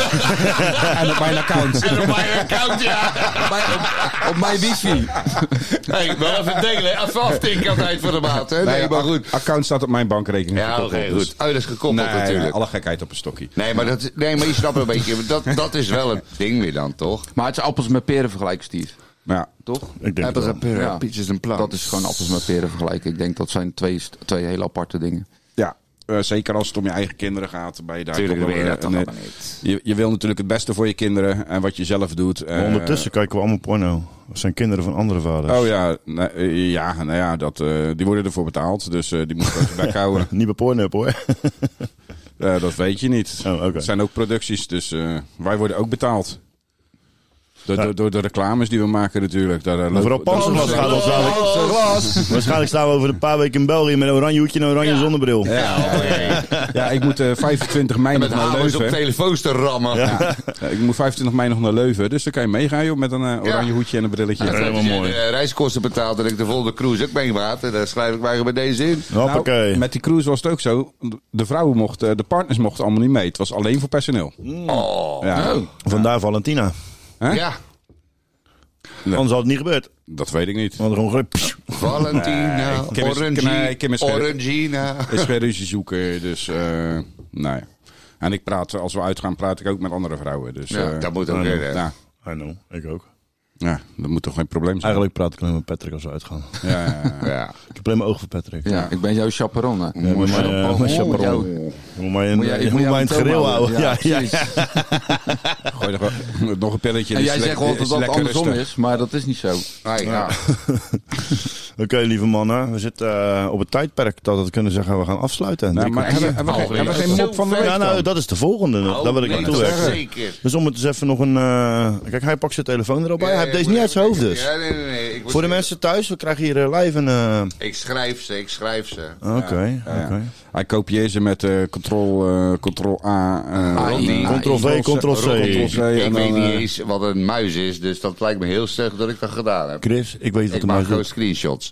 Speaker 5: En op mijn account.
Speaker 6: En op mijn account, ja.
Speaker 8: op, mijn, op, op mijn wifi.
Speaker 6: Hey, wel even denken, even aftikken altijd voor de maat. Hè? Nee, maar goed.
Speaker 5: Account staat op mijn bankrekening.
Speaker 6: Ja, oké,
Speaker 5: gekoppeld,
Speaker 6: goed. Oh, dat is gekoppeld
Speaker 5: nee,
Speaker 6: natuurlijk.
Speaker 5: alle gekheid op een stokje.
Speaker 6: Nee, maar, dat, nee, maar je snapt een beetje, dat, dat is wel het ding weer dan, toch?
Speaker 8: Maar het is appels met peren vergelijken, Steve.
Speaker 5: Ja.
Speaker 8: Toch?
Speaker 2: Ik denk het wel.
Speaker 8: Ja.
Speaker 6: Pietjes en plan.
Speaker 8: Dat is gewoon appels met peren vergelijken. Ik denk dat zijn twee, twee hele aparte dingen.
Speaker 5: Ja, uh, zeker als het om je eigen kinderen gaat. Ben je daar
Speaker 6: Tuurlijk,
Speaker 5: toch
Speaker 6: dan
Speaker 5: wel,
Speaker 6: weet je dat
Speaker 5: uh,
Speaker 6: toch
Speaker 5: een,
Speaker 6: allemaal niet.
Speaker 5: je, je wil natuurlijk het beste voor je kinderen en wat je zelf doet. Uh,
Speaker 2: Maar ondertussen kijken we allemaal porno. Dat zijn kinderen van andere vaders.
Speaker 5: Oh ja, nou, uh, ja, nou ja dat, uh, die worden ervoor betaald. Dus uh, die moeten ook zijn bek houden.
Speaker 2: Niet bij Pornhub hoor.
Speaker 5: Uh, dat weet je niet.
Speaker 2: Oh, okay.
Speaker 5: Het zijn ook producties, dus uh, wij worden ook betaald. Door,
Speaker 2: Ja.
Speaker 5: door, door de reclames die we maken natuurlijk. Daar, uh,
Speaker 2: Mevrouw
Speaker 5: lopen-
Speaker 2: Panzerglas gaat ons dadelijk. Waarschijnlijk staan we over een paar weken in België met een oranje hoedje en een oranje zonnebril.
Speaker 5: Ja, ja, ja, ik moet uh, vijfentwintig mei
Speaker 6: En
Speaker 5: nog
Speaker 6: met
Speaker 5: naar
Speaker 6: hamers op
Speaker 5: Leuven.
Speaker 6: telefoons te rammen.
Speaker 5: Ja. Ja, ik moet vijfentwintig mei nog naar Leuven, dus dan kan je meegaan joh, met een uh, oranje
Speaker 6: Ja.
Speaker 5: hoedje en een brilletje.
Speaker 6: Ja,
Speaker 2: helemaal
Speaker 6: als je
Speaker 2: mooi.
Speaker 6: de reiskosten betaalt en ik de volgende cruise ook meegaat, en daar schrijf ik mij bij deze in.
Speaker 2: Hoppakee.
Speaker 5: Nou, met die cruise was het ook zo. De vrouwen mochten, de partners mochten allemaal niet mee. Het was alleen voor personeel.
Speaker 6: Oh.
Speaker 5: Ja.
Speaker 2: Vandaar Valentina.
Speaker 5: Hè?
Speaker 6: Ja.
Speaker 2: Anders had het niet gebeurd.
Speaker 5: Dat weet ik niet.
Speaker 2: Want gewoon gewoon...
Speaker 6: Valentina,
Speaker 5: Nee, Kim is-
Speaker 6: Orangi,
Speaker 5: nee, Kim is geen-
Speaker 6: Orangina.
Speaker 5: Is geen ruzie zoeken, dus uh, nee. En ik praat, als we uitgaan, praat ik ook met andere vrouwen. Dus,
Speaker 6: Ja,
Speaker 5: uh,
Speaker 6: dat moet ook
Speaker 2: I
Speaker 6: weer,
Speaker 2: know.
Speaker 6: hè.
Speaker 5: ja,
Speaker 2: I know, ik ook.
Speaker 5: ja, dat moet toch geen probleem zijn.
Speaker 2: Eigenlijk praat ik alleen met Patrick als we uitgaan.
Speaker 5: Ja, ja, ja.
Speaker 6: Ja.
Speaker 2: Ik heb alleen maar oog voor Patrick.
Speaker 8: Ja, ik ben jouw chaperon. hè.
Speaker 2: Ja, moet maar, uh, mijn chaperon.
Speaker 8: jou-
Speaker 2: Je moet mij in,
Speaker 8: Moet jij-
Speaker 2: je
Speaker 8: moet
Speaker 2: moet
Speaker 8: jij
Speaker 2: mij in het
Speaker 8: een
Speaker 2: gereel
Speaker 8: toon
Speaker 2: houden. Ja,
Speaker 8: houden.
Speaker 2: ja,
Speaker 8: Ja,
Speaker 2: ja.
Speaker 5: Gooi er gewoon- nog een pilletje.
Speaker 8: En
Speaker 5: is
Speaker 8: jij
Speaker 5: lek-
Speaker 8: zegt wel dat
Speaker 5: is
Speaker 8: dat
Speaker 5: lekker
Speaker 8: andersom
Speaker 5: rustig.
Speaker 8: is, maar dat is niet zo.
Speaker 6: Ah, ja.
Speaker 2: Oké, lieve mannen. We zitten uh, op het tijdperk dat we kunnen zeggen we gaan afsluiten.
Speaker 5: Nou,
Speaker 2: Drie
Speaker 5: maar
Speaker 2: kwartier.
Speaker 5: hebben, hebben, we geen- hebben we geen mop van de week
Speaker 2: Ja, nou,
Speaker 5: dan?
Speaker 2: dat is de volgende.
Speaker 6: Oh,
Speaker 2: Daar wil ik
Speaker 6: nee,
Speaker 2: naartoe
Speaker 6: dat is
Speaker 2: werken.
Speaker 6: zeker.
Speaker 2: Dus om het eens even nog een... uh, kijk, hij pakt zijn telefoon er al bij.
Speaker 6: Ja,
Speaker 2: hij
Speaker 6: ja,
Speaker 2: heeft deze
Speaker 6: moet
Speaker 2: niet uit zijn
Speaker 6: even-
Speaker 2: hoofd dus.
Speaker 6: Ja, nee, nee, nee. Ik moet
Speaker 2: Voor de
Speaker 6: zeggen,
Speaker 2: mensen thuis, we krijgen hier uh, live een... uh,
Speaker 6: Ik schrijf ze, ik schrijf ze.
Speaker 2: Oké,
Speaker 5: Ja, ja.
Speaker 2: oké.
Speaker 5: Hij kopieert ze met uh, control, uh, control A. Uh,
Speaker 8: A I.
Speaker 5: uh,
Speaker 2: Ctrl V, Ctrl C.
Speaker 5: Ctrl C.
Speaker 6: Ik
Speaker 5: en
Speaker 6: weet
Speaker 5: dan,
Speaker 6: niet
Speaker 5: uh,
Speaker 6: eens wat een muis is, dus dat lijkt me heel sterk dat ik dat gedaan heb.
Speaker 2: Chris, ik weet wat
Speaker 6: Ik
Speaker 2: de
Speaker 6: maak
Speaker 2: muis
Speaker 6: gewoon
Speaker 2: doet.
Speaker 6: screenshots.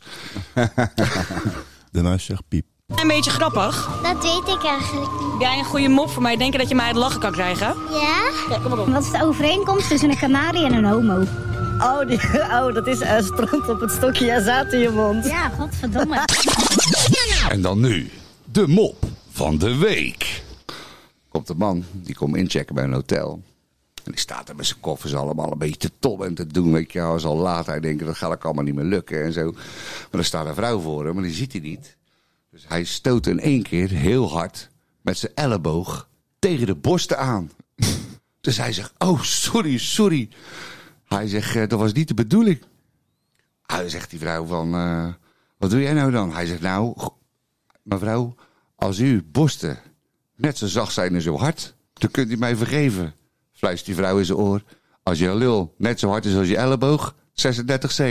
Speaker 2: De muis zegt piep.
Speaker 15: Een beetje grappig.
Speaker 16: Dat weet ik eigenlijk niet.
Speaker 15: Heb jij een goede mop voor mij? Denk je dat je mij het lachen kan krijgen?
Speaker 16: Ja?
Speaker 15: Ja, kom maar op.
Speaker 16: Wat is de overeenkomst tussen een kanarie en een homo? Oh, die, oh dat is uh, stront op het stokje. Ja, zaad in je mond.
Speaker 17: Ja, godverdomme.
Speaker 6: En dan nu, de mop van de week. Komt een man, die komt inchecken bij een hotel. En die staat er met zijn koffers allemaal een beetje te tobben en te doen. Weet je, hij is al laat. Hij denkt, dat gaat ook allemaal niet meer lukken en zo. Maar er staat een vrouw voor hem, maar die ziet hij niet. Dus hij stoot in één keer heel hard met zijn elleboog tegen de borsten aan. Dus hij zegt, oh, sorry, sorry. Hij zegt, dat was niet de bedoeling. Hij zegt die vrouw van, uh, wat doe jij nou dan? Hij zegt, nou, mevrouw, als uw borsten net zo zacht zijn en zo hard, dan kunt u mij vergeven. Fluistert die vrouw in zijn oor. Als je lul net zo hard is als je elleboog, zesendertig C.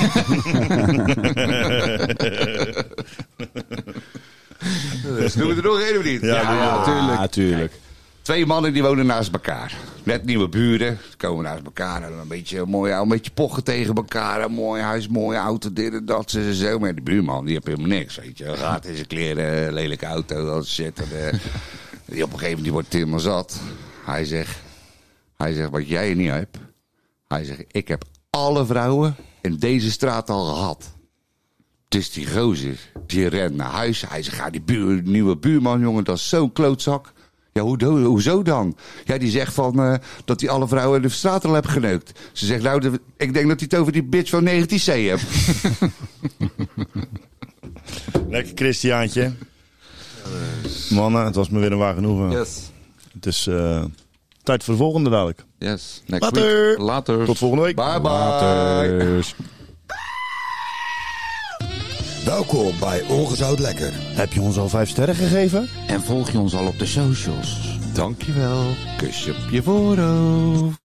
Speaker 6: Dus doen we er nog één of niet?
Speaker 2: Ja, ja,
Speaker 14: natuurlijk. natuurlijk.
Speaker 6: Twee mannen die wonen naast elkaar. Net nieuwe buren. Ze komen naast elkaar. En een beetje mooi, een beetje pochen tegen elkaar. Een mooi huis, mooie auto, dit en dat. Ze zo. Maar die buurman, die heeft helemaal niks. Weet je. Gaat in zijn kleren, lelijke auto, dat shit. En, uh, die op een gegeven moment die wordt helemaal zat. Hij zegt, hij zegt, wat jij niet hebt. Hij zegt, ik heb alle vrouwen in deze straat al gehad. Dus die gozer, die rent naar huis. Hij zegt, ja, die buur, nieuwe buurman, jongen, dat is zo'n klootzak. Ja, hoe, hoezo dan? Ja, die zegt van, uh, dat hij alle vrouwen in de straat al heeft geneukt. Ze zegt, nou, de, ik denk dat hij het over die bitch van negentien C heeft.
Speaker 2: Lekker Christiaantje. Mannen, het was me weer een waar genoegen.
Speaker 8: Yes.
Speaker 2: Het is uh, tijd voor de volgende dadelijk.
Speaker 8: Yes. Next
Speaker 2: Later.
Speaker 8: week. Later.
Speaker 2: Tot volgende week.
Speaker 6: Bye bye.
Speaker 14: Later.
Speaker 4: Welkom bij Ongezout Lekker.
Speaker 2: Heb je ons al vijf sterren gegeven?
Speaker 8: En volg je ons al op de socials.
Speaker 6: Dankjewel. Kusje op je voorhoofd.